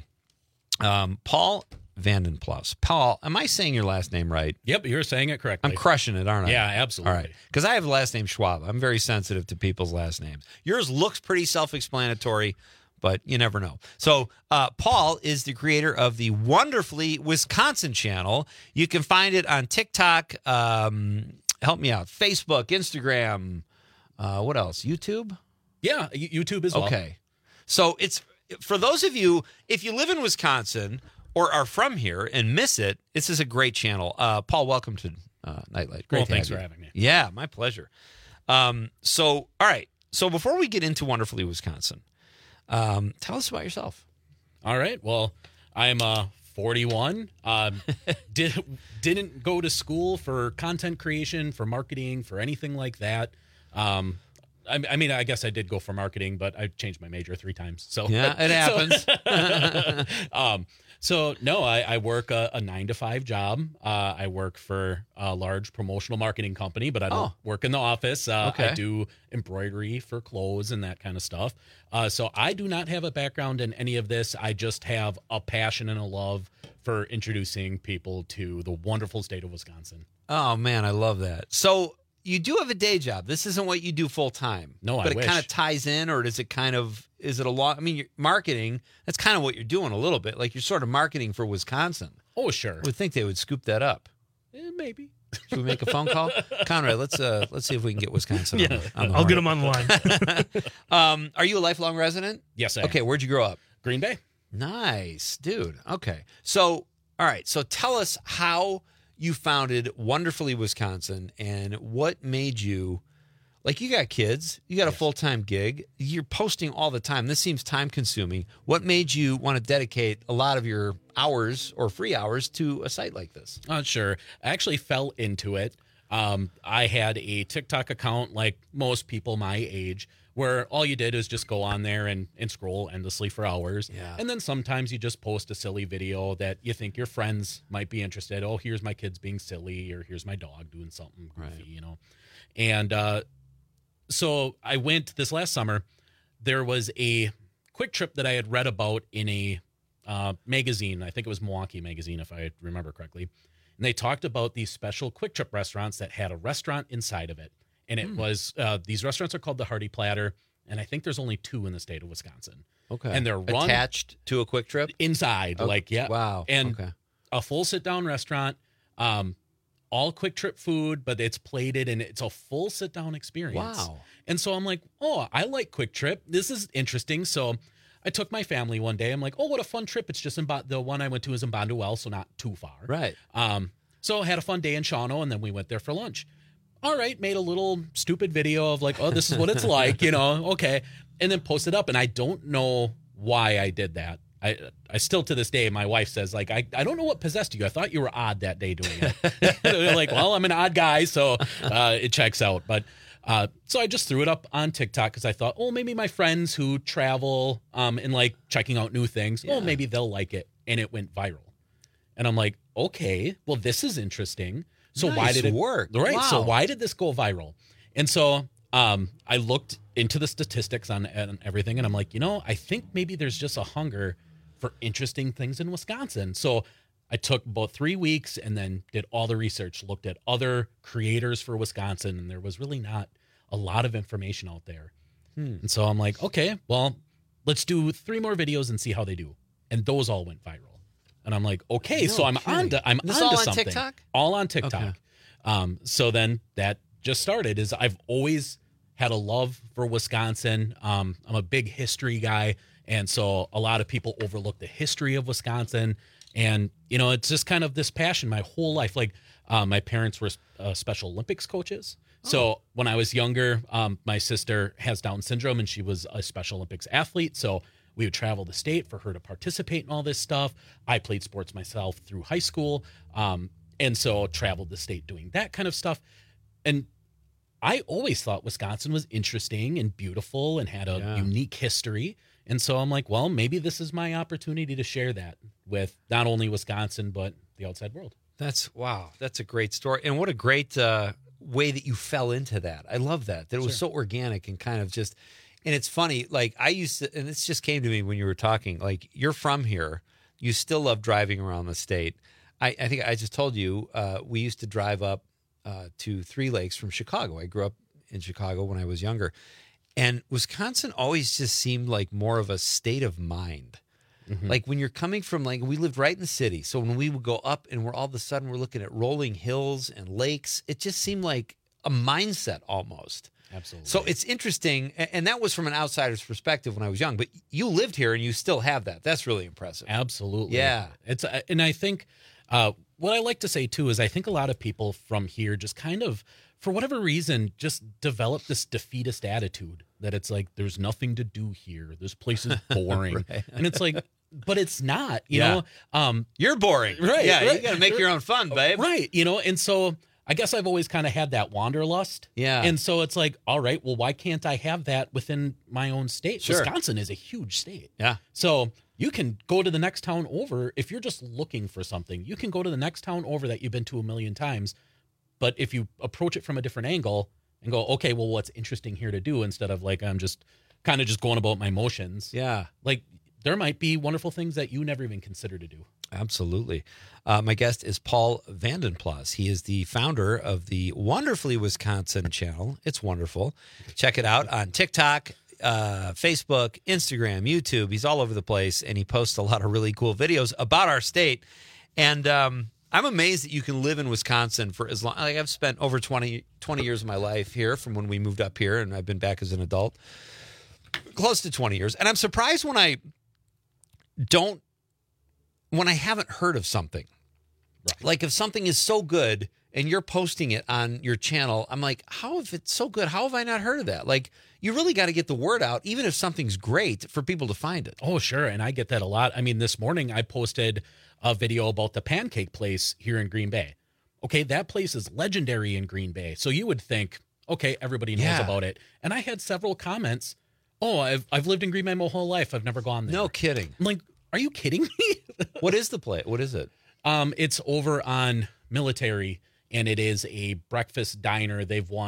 Um, Paul Vandenplas. Paul, am I saying your last name right? Yep, you're saying it correctly. I'm crushing it, aren't I? Yeah, absolutely. All right. Because I have the last name Schwab. I'm very sensitive to people's last names. Yours looks pretty self-explanatory, but you never know. So uh, Paul is the creator of the Wonderfully Wisconsin channel. You can find it on TikTok. Um, help me out. Facebook, Instagram. Uh, what else? YouTube? Yeah, YouTube as well. Okay. So it's for those of you, if you live in Wisconsin or are from here and miss it, this is a great channel. Uh, Paul, welcome to uh, Nightlight. Great Well, to thanks have for you. having me. Yeah, my pleasure. Um, so, all right. So before we get into Wonderfully Wisconsin, um, tell us about yourself. All right. Well, I'm uh, forty-one. Um, did, didn't go to school for content creation, for marketing, for anything like that. Um, I, I mean, I guess I did go for marketing, but I changed my major three times. So Yeah, it happens. So, um, so no, I, I work a, a nine to five job. Uh, I work for a large promotional marketing company, but I don't Oh. work in the office. Uh, Okay. I do embroidery for clothes and that kind of stuff. Uh, so I do not have a background in any of this. I just have a passion and a love for introducing people to the wonderful state of Wisconsin. Oh, man, I love that. So you do have a day job. This isn't what you do full time. No, I But it wish. kind of ties in, or does it kind of, is it a lot? I mean, you're marketing, that's kind of what you're doing a little bit. Like you're sort of marketing for Wisconsin. Oh, sure. I would think they would scoop that up. Eh, maybe. Should we make a phone call? Conrad, let's uh, let's see if we can get Wisconsin Yeah, on, the- on the I'll horn. get him on the line. um, are you a lifelong resident? Yes, I am. Okay, where'd you grow up? Green Bay. Nice, dude. Okay. So, all right. So tell us how you founded Wonderfully Wisconsin and what made you, like you got kids, you got a full-time gig, you're posting all the time. This seems time consuming. What made you want to dedicate a lot of your hours or free hours to a site like this? Uh, sure. I actually fell into it. Um, I had a TikTok account like most people my age, where all you did is just go on there and, and scroll endlessly for hours. Yeah. And then sometimes you just post a silly video that you think your friends might be interested. Oh, here's my kids being silly, or here's my dog doing something goofy, Right. you know. And uh, so I went this last summer. There was a Quick Trip that I had read about in a uh, magazine. I think it was Milwaukee Magazine, if I remember correctly. And they talked about these special Quick Trip restaurants that had a restaurant inside of it. And it Hmm. was, uh, these restaurants are called the Hearty Platter. And I think there's only two in the state of Wisconsin. Okay. And they're run attached to a Quick Trip inside. Oh, like, yeah. wow. And Okay. a full sit down restaurant, um, all Quick Trip food, but it's plated and it's a full sit down experience. Wow. And so I'm like, oh, I like Quick Trip. This is interesting. So I took my family one day. I'm like, oh, what a fun trip. It's just in Bo- the one I went to is in Bonduel, so not too far. Right. Um, so I had a fun day in Shawano, and then we went there for lunch. All right, made a little stupid video of like, oh, this is what it's like, you know, okay. And then posted up, and I don't know why I did that. I I still to this day, my wife says, like, I, I don't know what possessed you. I thought you were odd that day doing it. They're like, well, I'm an odd guy, so uh, it checks out. But uh, so I just threw it up on TikTok because I thought, oh, maybe my friends who travel um, and like checking out new things, oh, maybe they'll like it. And it went viral. And I'm like, okay, well, this is interesting. So why Nice did it work? Right. So Wow. why did this go viral? And so um, I looked into the statistics on, on everything, and I'm like, you know, I think maybe there's just a hunger for interesting things in Wisconsin. So I took about three weeks and then did all the research, looked at other creators for Wisconsin, and there was really not a lot of information out there. Hmm. And so I'm like, okay, well, let's do three more videos and see how they do. And those all went viral. And I'm like, okay, No so I'm kidding. on to I'm This onto all on something. TikTok? All on TikTok. Okay. Um, so then that just started. Is I've always had a love for Wisconsin. Um, I'm a big history guy, and so a lot of people overlook the history of Wisconsin. And you know, it's just kind of this passion my whole life. Like uh, my parents were uh, Special Olympics coaches. So when I was younger, um, my sister has Down syndrome, and she was a Special Olympics athlete. So we would travel the state for her to participate in all this stuff. I played sports myself through high school, um, and so traveled the state doing that kind of stuff. And I always thought Wisconsin was interesting and beautiful and had a Yeah. unique history. And so I'm like, well, maybe this is my opportunity to share that with not only Wisconsin, but the outside world. That's wow. That's a great story, and what a great uh, way that you fell into that. I love that. That it was so organic and kind of just. And it's funny. Like I used to, and this just came to me when you were talking. Like you're from here, you still love driving around the state. I, I think I just told you uh, we used to drive up uh, to Three Lakes from Chicago. I grew up in Chicago when I was younger, and Wisconsin always just seemed like more of a state of mind. Mm-hmm. Like when you're coming from, like, we lived right in the city. So when we would go up and we're all of a sudden we're looking at rolling hills and lakes, it just seemed like a mindset almost. Absolutely. So it's interesting. a- And that was from an outsider's perspective when I was young, but you lived here and you still have that. That's really impressive. Absolutely. Yeah. It's, uh, and I think uh, what I like to say too is I think a lot of people from here just kind of, for whatever reason, just develop this defeatist attitude that it's like, there's nothing to do here. This place is boring. Right. And it's like, but it's not, you Yeah. know, um, You're boring. right. Yeah. right. You got to make your own fun, babe. Right. You know, and so I guess I've always kind of had that wanderlust. Yeah. And so it's like, all right, well, why can't I have that within my own state? Sure. Wisconsin is a huge state. Yeah. So you can go to the next town over if you're just looking for something. You can go to the next town over that you've been to a million times. But if you approach it from a different angle and go, okay, well, what's interesting here to do instead of like, I'm just kind of just going about my motions. Yeah. Like there might be wonderful things that you never even consider to do. Absolutely. Uh, my guest is Paul Vandenplas. He is the founder of the Wonderfully Wisconsin channel. It's wonderful. Check it out on TikTok, uh, Facebook, Instagram, YouTube. He's all over the place, and he posts a lot of really cool videos about our state. And um, I'm amazed that you can live in Wisconsin for as long. Like I've spent over twenty, twenty years of my life here from when we moved up here, and I've been back as an adult. Close to twenty years. And I'm surprised when I don't when I haven't heard of something. Right. Like if something is so good and you're posting it on your channel, I'm like, how if it's so good, how have I not heard of that? Like you really got to get the word out, even if something's great, for people to find it. Oh, sure. And I get that a lot. I mean, this morning I posted a video about the pancake place here in Green Bay. Okay, that place is legendary in Green Bay. So you would think, okay, everybody knows Yeah. about it. And I had several comments. Oh, I've I've lived in Green Bay my whole life. I've never gone there. No kidding. I'm like, are you kidding me? What is the play? What is it? Um, it's over on Military, and it is a breakfast diner. They've won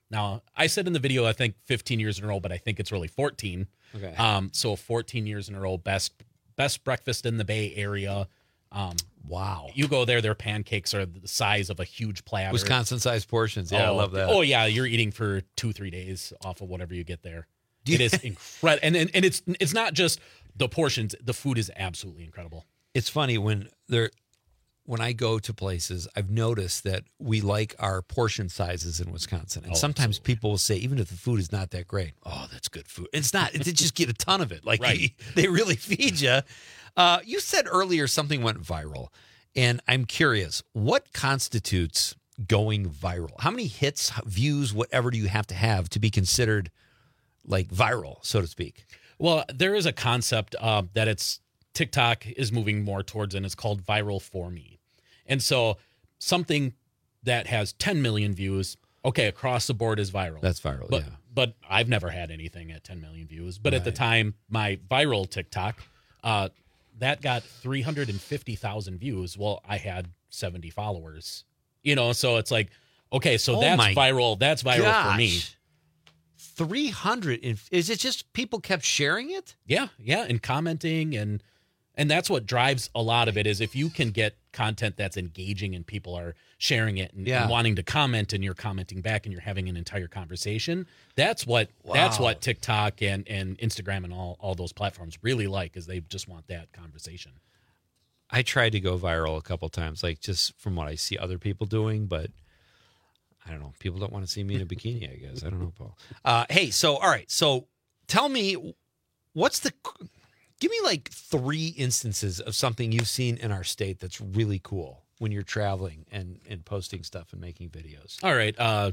Now, I said in the video, I think fifteen years in a row, but I think it's really fourteen. Okay. Um, so fourteen years in a row, best best breakfast in the Bay Area. Um, wow. You go there, their pancakes are the size of a huge platter. Wisconsin-sized portions. Yeah, oh, I love that. Oh, yeah. You're eating for two, three days off of whatever you get there. It is incredible. And, and and it's it's not just the portions. The food is absolutely incredible. It's funny when they're when I go to places, I've noticed that we like our portion sizes in Wisconsin. And Oh, sometimes people will say, even if the food is not that great, oh, that's good food. It's not. They just get a ton of it. Like Right. they, they really feed you. Uh, you said earlier something went viral. And I'm curious, what constitutes going viral? How many hits, views, whatever do you have to have to be considered like viral, so to speak? Well, there is a concept uh, that it's TikTok is moving more towards, and it's called viral for me. And so something that has ten million views, okay, across the board is viral. That's viral, but, yeah. But I've never had anything at ten million views. But at the Right. time, my viral TikTok, uh, that got three hundred fifty thousand views. Well, I had seventy followers. You know, so it's like, okay, so Oh that's my viral. That's viral for me. gosh. three hundred. Is it just people kept sharing it? Yeah, yeah, and commenting and and that's what drives a lot of it is if you can get content that's engaging and people are sharing it and, Yeah. and wanting to comment and you're commenting back and you're having an entire conversation. That's what that's Wow. what TikTok and and Instagram and all all those platforms really like is they just want that conversation. I tried to go viral a couple times, like just from what I see other people doing, but I don't know. People don't want to see me in a bikini, I guess. I don't know, Paul. Uh, hey, so, all right. So tell me, what's the, give me like three instances of something you've seen in our state that's really cool when you're traveling and, and posting stuff and making videos. All right. Uh,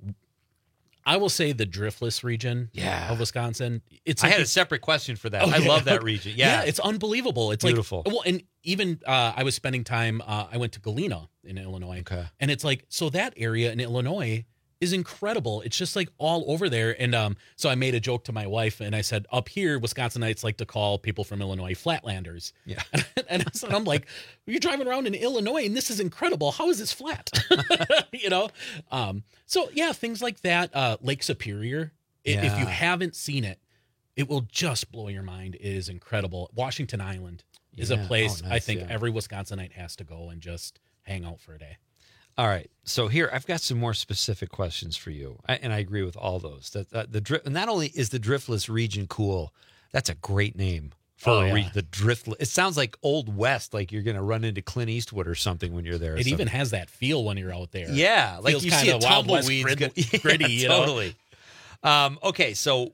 I will say the driftless region Yeah. of Wisconsin. It's I like had a a- separate question for that. Oh, I yeah. love that region. Yeah. it's unbelievable. It's Beautiful. like well, and even uh, I was spending time. Uh, I went to Galena in Illinois, Okay. and it's like so that area in Illinois is incredible. It's just like all over there. And um, so I made a joke to my wife, and I said, up here, Wisconsinites like to call people from Illinois flatlanders. Yeah. And so I'm like, you're driving around in Illinois, and this is incredible. How is this flat? you know. Um, so yeah, things like that. Uh, Lake Superior. I- If you Yeah. haven't seen it, it will just blow your mind. It is incredible. Washington Island is a Yeah. place Oh, I nice, think yeah. every Wisconsinite has to go and just hang out for a day. All right. So here, I've got some more specific questions for you. I, and I agree with all those. That, that the dri- Not only is the driftless region cool, that's a great name for Oh, a yeah. re- the driftless. It sounds like Old West, like you're going to run into Clint Eastwood or something when you're there. or It even something. has that feel when you're out there. Yeah, like Feels you see a kinda Wild West tumbleweed grid- Yeah, gritty, you know? totally. Um, okay, so,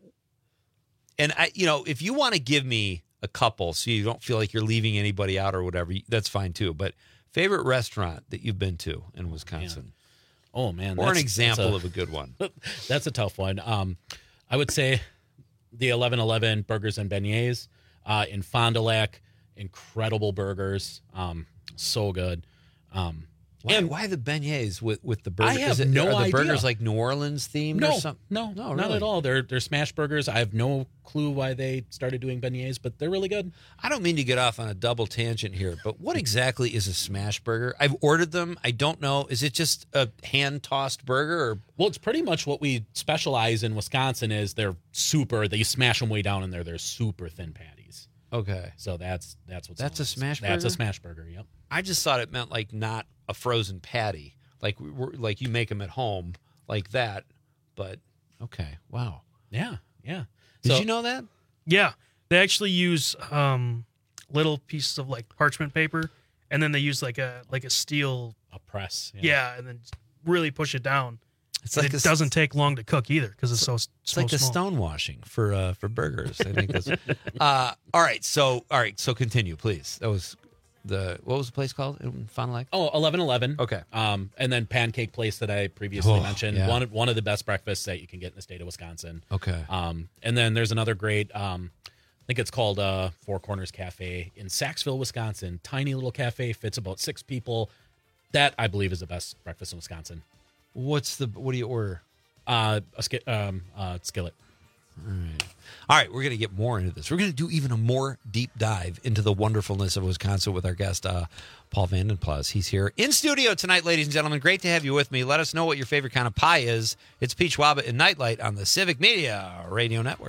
and I, you know, if you want to give me a couple, so you don't feel like you're leaving anybody out or whatever, that's fine too. But favorite restaurant that you've been to in Wisconsin, Oh man, or an that's- example that's of a good one. That's a tough one. Um, I would say the eleven eleven Burgers and Beignets uh, in Fond du Lac. Incredible burgers, um, so good. Um, Why, and why the beignets with with the burger? I have Is it, no are the idea. burgers like New Orleans themed no, or something? no, No, not really. at all. They're they're smash burgers. I have no clue why they started doing beignets, but they're really good. I don't mean to get off on a double tangent here, but what exactly is a smash burger? I've ordered them. I don't know. Is it just a hand tossed burger? Or? Well, it's pretty much what we specialize in Wisconsin. Is they're super. They smash them way down in there. They're super thin patties. Okay, so that's that's what's that's a known as- smash burger. That's a smash burger. Yep. I just thought it meant like not a frozen patty, like we we're, like you make them at home like that. But okay, wow, Yeah, yeah. Did So- you know that? Yeah, they actually use um, little pieces of like parchment paper, and then they use like a like a steel a press. Yeah, and then really push it down. It's And like it a s- doesn't take long to cook either because it's so It's so like the small. stone washing for uh, for burgers. I think that's. uh, all right, so all right, so continue, please. That was the what was the place called in Fond du Lac? Oh, eleven eleven. Okay. Um, and then Pancake Place that I previously Oh, mentioned. yeah. One of one of the best breakfasts that you can get in the state of Wisconsin. Okay. Um, and then there's another great. Um, I think it's called uh, Four Corners Cafe in Saxville, Wisconsin. Tiny little cafe, fits about six people. That I believe is the best breakfast in Wisconsin. What's the what do you order? Uh, a sk- um, uh, skillet. All right. All right, we're going to get more into this. We're going to do even a more deep dive into the wonderfulness of Wisconsin with our guest, uh, Paul Vanden Plas. He's here in studio tonight, ladies and gentlemen. Great to have you with me. Let us know what your favorite kind of pie is. It's Peach Waba and Nightlight on the Civic Media Radio Network.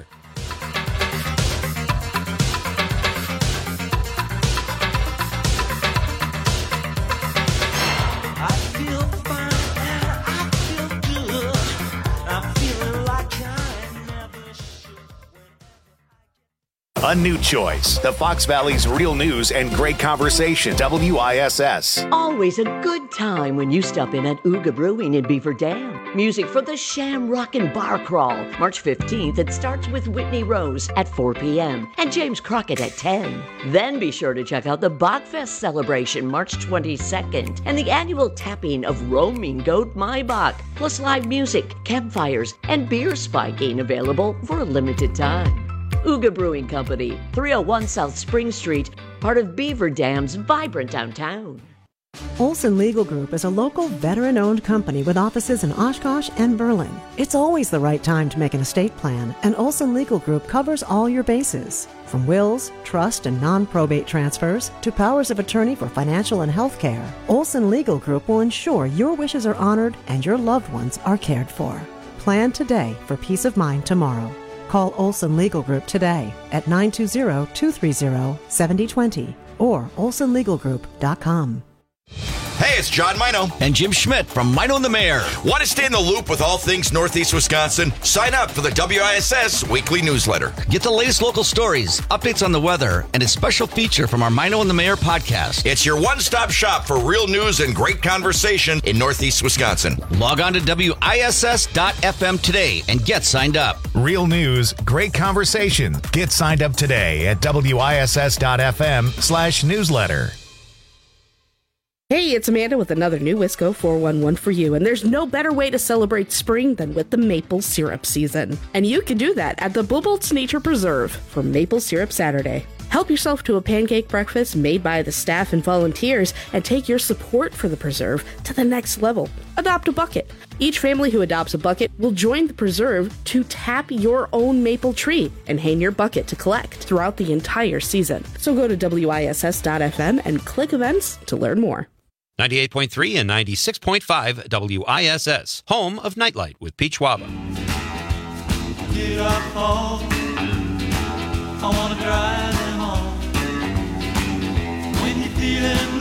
A new choice. The Fox Valley's real news and great conversation. W I S S. Always a good time when you stop in at Ooga Brewing in Beaver Dam. Music for the Shamrockin' Bar Crawl. March fifteenth, it starts with Whitney Rose at four p.m. and James Crockett at ten. Then be sure to check out the Bachfest celebration March twenty-second and the annual tapping of Roaming Goat Maibach, plus live music, campfires, and beer spiking available for a limited time. Ooga Brewing Company, three oh one South Spring Street, part of Beaver Dam's vibrant downtown. Olson Legal Group is a local veteran-owned company with offices in Oshkosh and Berlin. It's always the right time to make an estate plan, and Olson Legal Group covers all your bases. From wills, trust, and non-probate transfers to powers of attorney for financial and health care, Olson Legal Group will ensure your wishes are honored and your loved ones are cared for. Plan today for peace of mind tomorrow. Call Olson Legal Group today at nine two zero, two three zero, seven zero two zero or olson legal group dot com. Hey, it's John Mino and Jim Schmidt from Mino and the Mayor. Want to stay in the loop with all things Northeast Wisconsin? Sign up for the W I S S weekly newsletter. Get the latest local stories, updates on the weather, and a special feature from our Mino and the Mayor podcast. It's your one-stop shop for real news and great conversation in Northeast Wisconsin. Log on to W I S S dot F M today and get signed up. Real news, great conversation. Get signed up today at W I S S dot F M slash newsletter. Hey, it's Amanda with another new Wisco four one one for you, and there's no better way to celebrate spring than with the maple syrup season. And you can do that at the Bubolt's Nature Preserve for Maple Syrup Saturday. Help yourself to a pancake breakfast made by the staff and volunteers and take your support for the preserve to the next level. Adopt a bucket. Each family who adopts a bucket will join the preserve to tap your own maple tree and hang your bucket to collect throughout the entire season. So go to W I S S dot F M and click events to learn more. ninety-eight point three and ninety-six point five W I S S, home of Nightlight with Peach Waba. Get up home. I want to drive them home. When you're feeling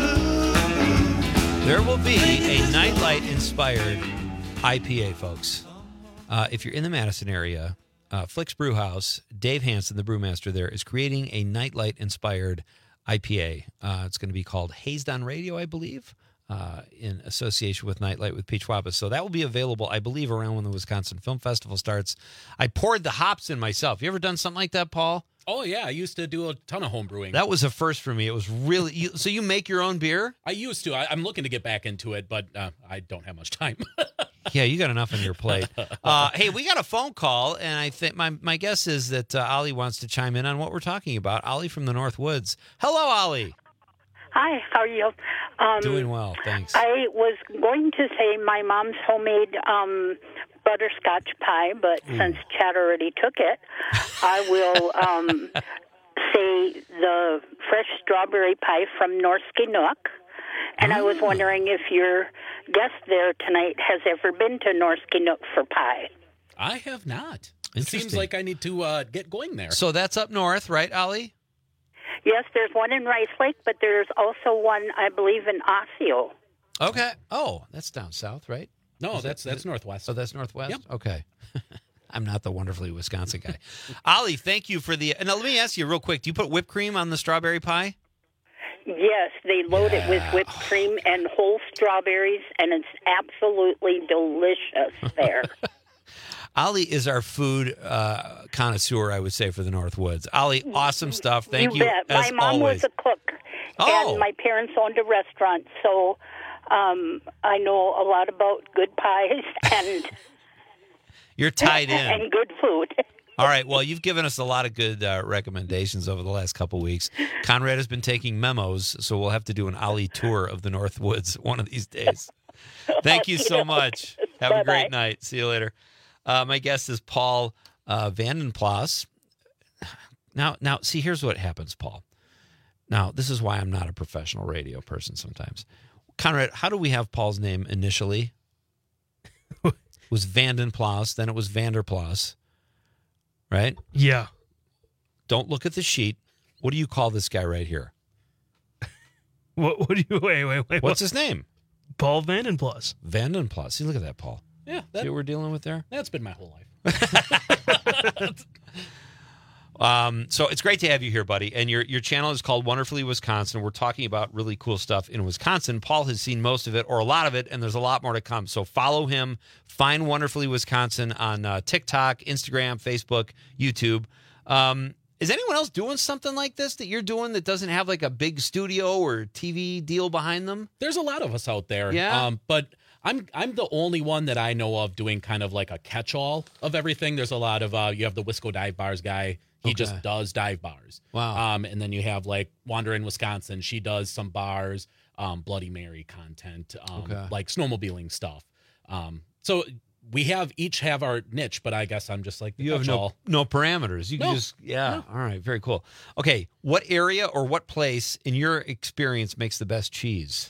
blue. There will be a Nightlight-inspired I P A, folks. Uh, if you're in the Madison area, uh, Flick's Brew House, Dave Hansen, the brewmaster there, is creating a Nightlight-inspired I P A. Uh, it's going to be called Hazed on Radio, I believe. Uh, in association with Nightlight with Peach Waba. So that will be available, I believe, around when the Wisconsin Film Festival starts. I poured the hops in myself. You ever done something like that, Paul? Oh, yeah. I used to do a ton of home brewing. That was a first for me. It was really... You, so you make your own beer? I used to. I, I'm looking to get back into it, but uh, I don't have much time. Yeah, you got enough on your plate. Uh, hey, we got a phone call, and I think my, my guess is that uh, Ollie wants to chime in on what we're talking about. Ollie from the North Woods. Hello, Ollie. Hi, how are you? Um, Doing well, thanks. I was going to say my mom's homemade um, butterscotch pie, but Ooh. since Chad already took it, I will um, say the fresh strawberry pie from Norske Nook. And oh. I was wondering if your guest there tonight has ever been to Norske Nook for pie. I have not. It seems like I need to uh, get going there. So that's up north, right, Ollie? Yes, there's one in Rice Lake, but there's also one, I believe, in Osseo. Okay. Oh, that's down south, right? No, Is that's that, that's northwest. Oh, that's northwest? Yep. Okay. I'm not the wonderfully Wisconsin guy. Ollie, thank you for the... And now let me ask you real quick. Do you put whipped cream on the strawberry pie? Yes, they load yeah. it with whipped cream and whole strawberries, and it's absolutely delicious there. Ollie is our food uh, connoisseur, I would say, for the North Woods. Ollie, awesome stuff. Thank you, you bet. as My mom always. was a cook, oh. and my parents owned a restaurant, so um, I know a lot about good pies and You're tied in. and good food. All right. Well, you've given us a lot of good uh, recommendations over the last couple weeks. Conrad has been taking memos, so we'll have to do an Ollie tour of the North Woods one of these days. Thank you so much. Have a great night. See you later. Uh, my guest is Paul uh, Vandenplas. Now, now, see, here's what happens, Paul. Now, this is why I'm not a professional radio person sometimes. Conrad, how do we have Paul's name initially? It was Vandenplas, then it was Vanderplas, right? Yeah. Don't look at the sheet. What do you call this guy right here? What, what do you, wait, wait, wait. What's what? his name? Paul Vandenplas. Vandenplas. See, look at that, Paul. Yeah. That, See what we're dealing with there? That's been my whole life. Um, so it's great to have you here, buddy. And your your channel is called Wonderfully Wisconsin. We're talking about really cool stuff in Wisconsin. Paul has seen most of it, or a lot of it, and there's a lot more to come. So follow him. Find Wonderfully Wisconsin on uh, TikTok, Instagram, Facebook, YouTube. Um, is anyone else doing something like this that you're doing that doesn't have like a big studio or T V deal behind them? There's a lot of us out there. Yeah. Um, but I'm I'm the only one that I know of doing kind of like a catch-all of everything. There's a lot of uh, you have the Wisco Dive Bars guy. He Okay. just does dive bars. Wow. Um, and then you have like Wander in Wisconsin. She does some bars, um, Bloody Mary content, um, Okay. like snowmobiling stuff. Um, so we have each have our niche, but I guess I'm just like the You have no, catch-all. no parameters. You can No. just, yeah. No. All right. Very cool. Okay. What area or what place in your experience makes the best cheese?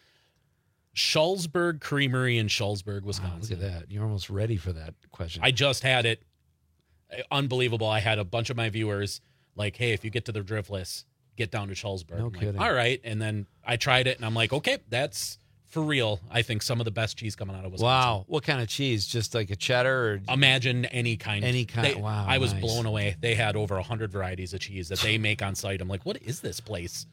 Schulzberg Creamery in Schulzberg, Wow, Wisconsin. look at that. You're almost ready for that question. I just had it. Unbelievable. I had a bunch of my viewers like, hey, if you get to the Driftless, get down to Schulzberg. No I'm like, kidding. all right. And then I tried it and I'm like, okay, that's for real. I think some of the best cheese coming out of Wisconsin. Wow. What kind of cheese? Just like a cheddar? Or Imagine any kind. Any kind. They- Wow. I was nice. blown away. They had over one hundred varieties of cheese that they make on site. I'm like, what is this place?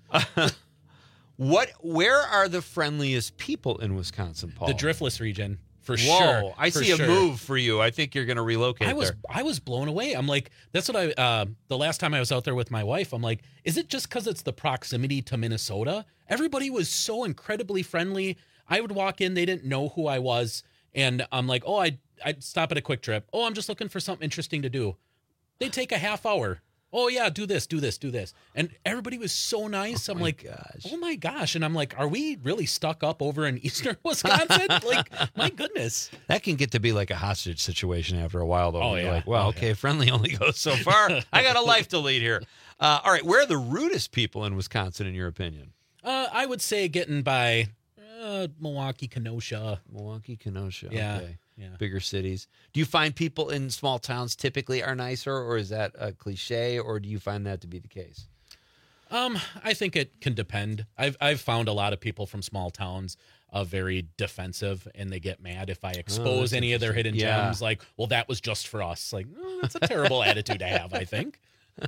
What? Where are the friendliest people in Wisconsin, Paul? The Driftless region. For Whoa, sure. I for see a sure. move for you. I think you're going to relocate I was there. I was blown away. I'm like, that's what I uh, the last time I was out there with my wife, I'm like, is it just because it's the proximity to Minnesota? Everybody was so incredibly friendly. I would walk in, they didn't know who I was, and I'm like, oh, I I'd stop at a Quick Trip. Oh, I'm just looking for something interesting to do. They take a half hour. Oh yeah, do this, do this, do this, and everybody was so nice. Oh I'm my like, gosh. oh my gosh, and I'm like, are we really stuck up over in eastern Wisconsin? Like, my goodness. That can get to be like a hostage situation after a while, though. Oh, You're yeah. like, well, Oh, okay, yeah. friendly only goes so far. I got a life to lead here. Uh, all right, where are the rudest people in Wisconsin, in your opinion? Uh, I would say getting by uh, Milwaukee, Kenosha. Milwaukee, Kenosha. Yeah, Okay. yeah. Bigger cities. Do you find people in small towns typically are nicer, or is that a cliche, or do you find that to be the case? Um, I think it can depend. I've I've found a lot of people from small towns uh, very defensive, and they get mad if I expose that's any of their hidden interesting. Yeah. gems. Like, well, that was just for us. Like, oh, that's a terrible attitude to have, I think.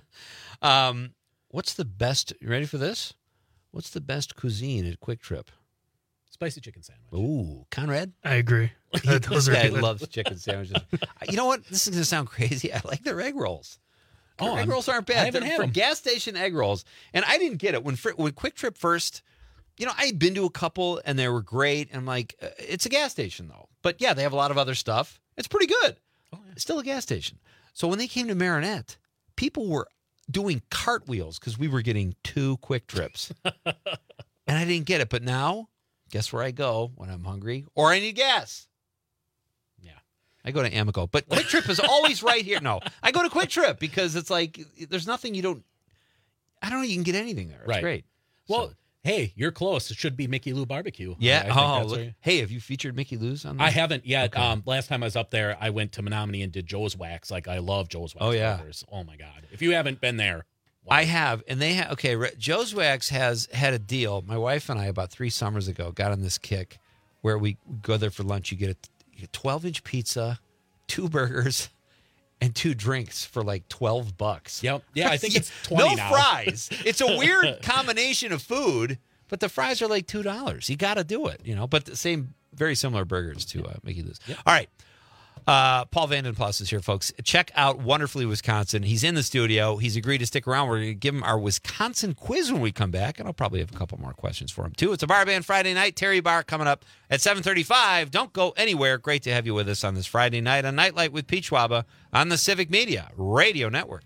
Um, what's the best? You ready for this? What's the best cuisine at Quick Trip? Spicy chicken sandwich. Ooh, Conrad? I agree. this Those are guy good. loves chicken sandwiches. You know what? This is going to sound crazy. I like their egg rolls. Their Oh, egg I'm- rolls aren't I bad. haven't They're had for them. gas station egg rolls. And I didn't get it. When Fri- when Quick Trip first, you know, I had been to a couple and they were great. And I'm like, uh, it's a gas station though. But yeah, they have a lot of other stuff. It's pretty good. It's still a gas station. So when they came to Marinette, people were doing cartwheels because we were getting two Quick Trips. And I didn't get it. But now, guess where I go when I'm hungry or I need gas? Yeah. I go to Amico. But Quick Trip is always right here. No, I go to Quick Trip because it's like there's nothing you don't, I don't know, you can get anything there. It's Right. great. Well, So- hey, you're close. It should be Mickey Lou Barbecue. yeah. I think Oh, that's look- where you- hey, have you featured Mickey Lou's on that? I haven't yet. Okay. Um, last time I was up there, I went to Menominee and did Joe's Wax. Like, I love Joe's Wax. Oh, yeah. burgers. Oh my God. If you haven't been there, I have, and they have. Okay, Re- Joe's Wax has had a deal. My wife and I, about three summers ago, got on this kick where we go there for lunch. You get a twelve-inch pizza, two burgers, and two drinks for like twelve bucks. Yep. Yeah, I think it's twenty no now. fries. It's a weird combination of food, but the fries are like two dollars. You got to do it, you know. But the same, very similar burgers to uh, Mickey Lou's. All right. Uh, Paul Vandenplas is here, folks. Check out Wonderfully Wisconsin. He's in the studio. He's agreed to stick around. We're going to give him our Wisconsin quiz when we come back, and I'll probably have a couple more questions for him, too. It's a Bar Band Friday night. Terry Barr coming up at seven thirty-five. Don't go anywhere. Great to have you with us on this Friday night on Nightlight with Pete Schwaba on the Civic Media Radio Network.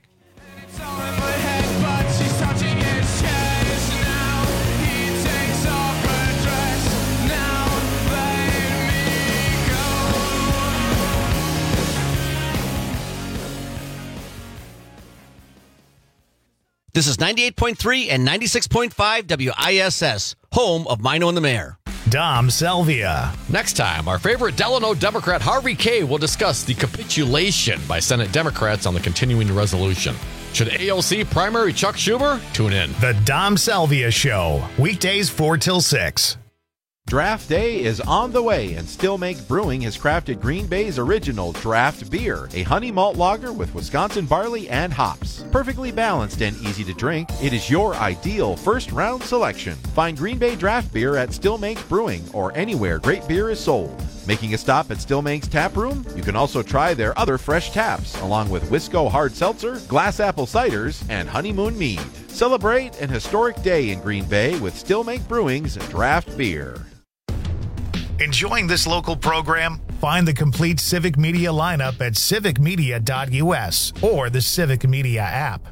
This is ninety-eight point three and ninety-six point five W I S S, home of Mino and the Mayor. Dom Selvia. Next time, our favorite Delano Democrat Harvey Kaye will discuss the capitulation by Senate Democrats on the continuing resolution. Should A O C primary Chuck Schumer? Tune in. The Dom Selvia Show, weekdays four till six. Draft Day is on the way, and Still Make Brewing has crafted Green Bay's original draft beer, a honey malt lager with Wisconsin barley and hops. Perfectly balanced and easy to drink, it is your ideal first-round selection. Find Green Bay draft beer at Still Make Brewing or anywhere great beer is sold. Making a stop at Still Make's Tap Room? You can also try their other fresh taps, along with Wisco Hard Seltzer, Glass Apple Ciders, and Honeymoon Mead. Celebrate an historic day in Green Bay with Still Make Brewing's draft beer. Enjoying this local program? Find the complete Civic Media lineup at civic media dot U S or the Civic Media app.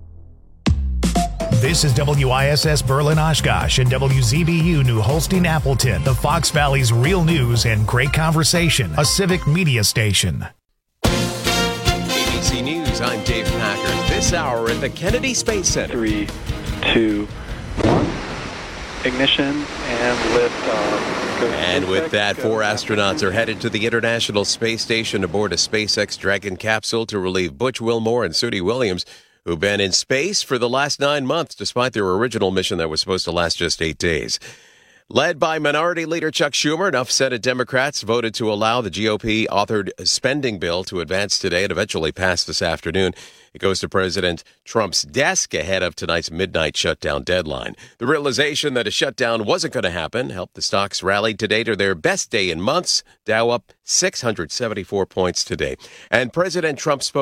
This is W I S S Berlin Oshkosh and W Z B U New Holstein Appleton, the Fox Valley's real news and great conversation, a Civic Media station. A B C News, I'm Dave Packard. This hour at the Kennedy Space Center. Three, two, one. Ignition and lift off. And with that, four astronauts are headed to the International Space Station aboard a SpaceX Dragon capsule to relieve Butch Wilmore and Sudie Williams, who've been in space for the last nine months, despite their original mission that was supposed to last just eight days. Led by Minority Leader Chuck Schumer, enough Senate Democrats voted to allow the G O P-authored spending bill to advance today and eventually pass this afternoon. It goes to President Trump's desk ahead of tonight's midnight shutdown deadline. The realization that a shutdown wasn't going to happen helped the stocks rally today to their best day in months. Dow up six hundred seventy-four points today. And President Trump spoke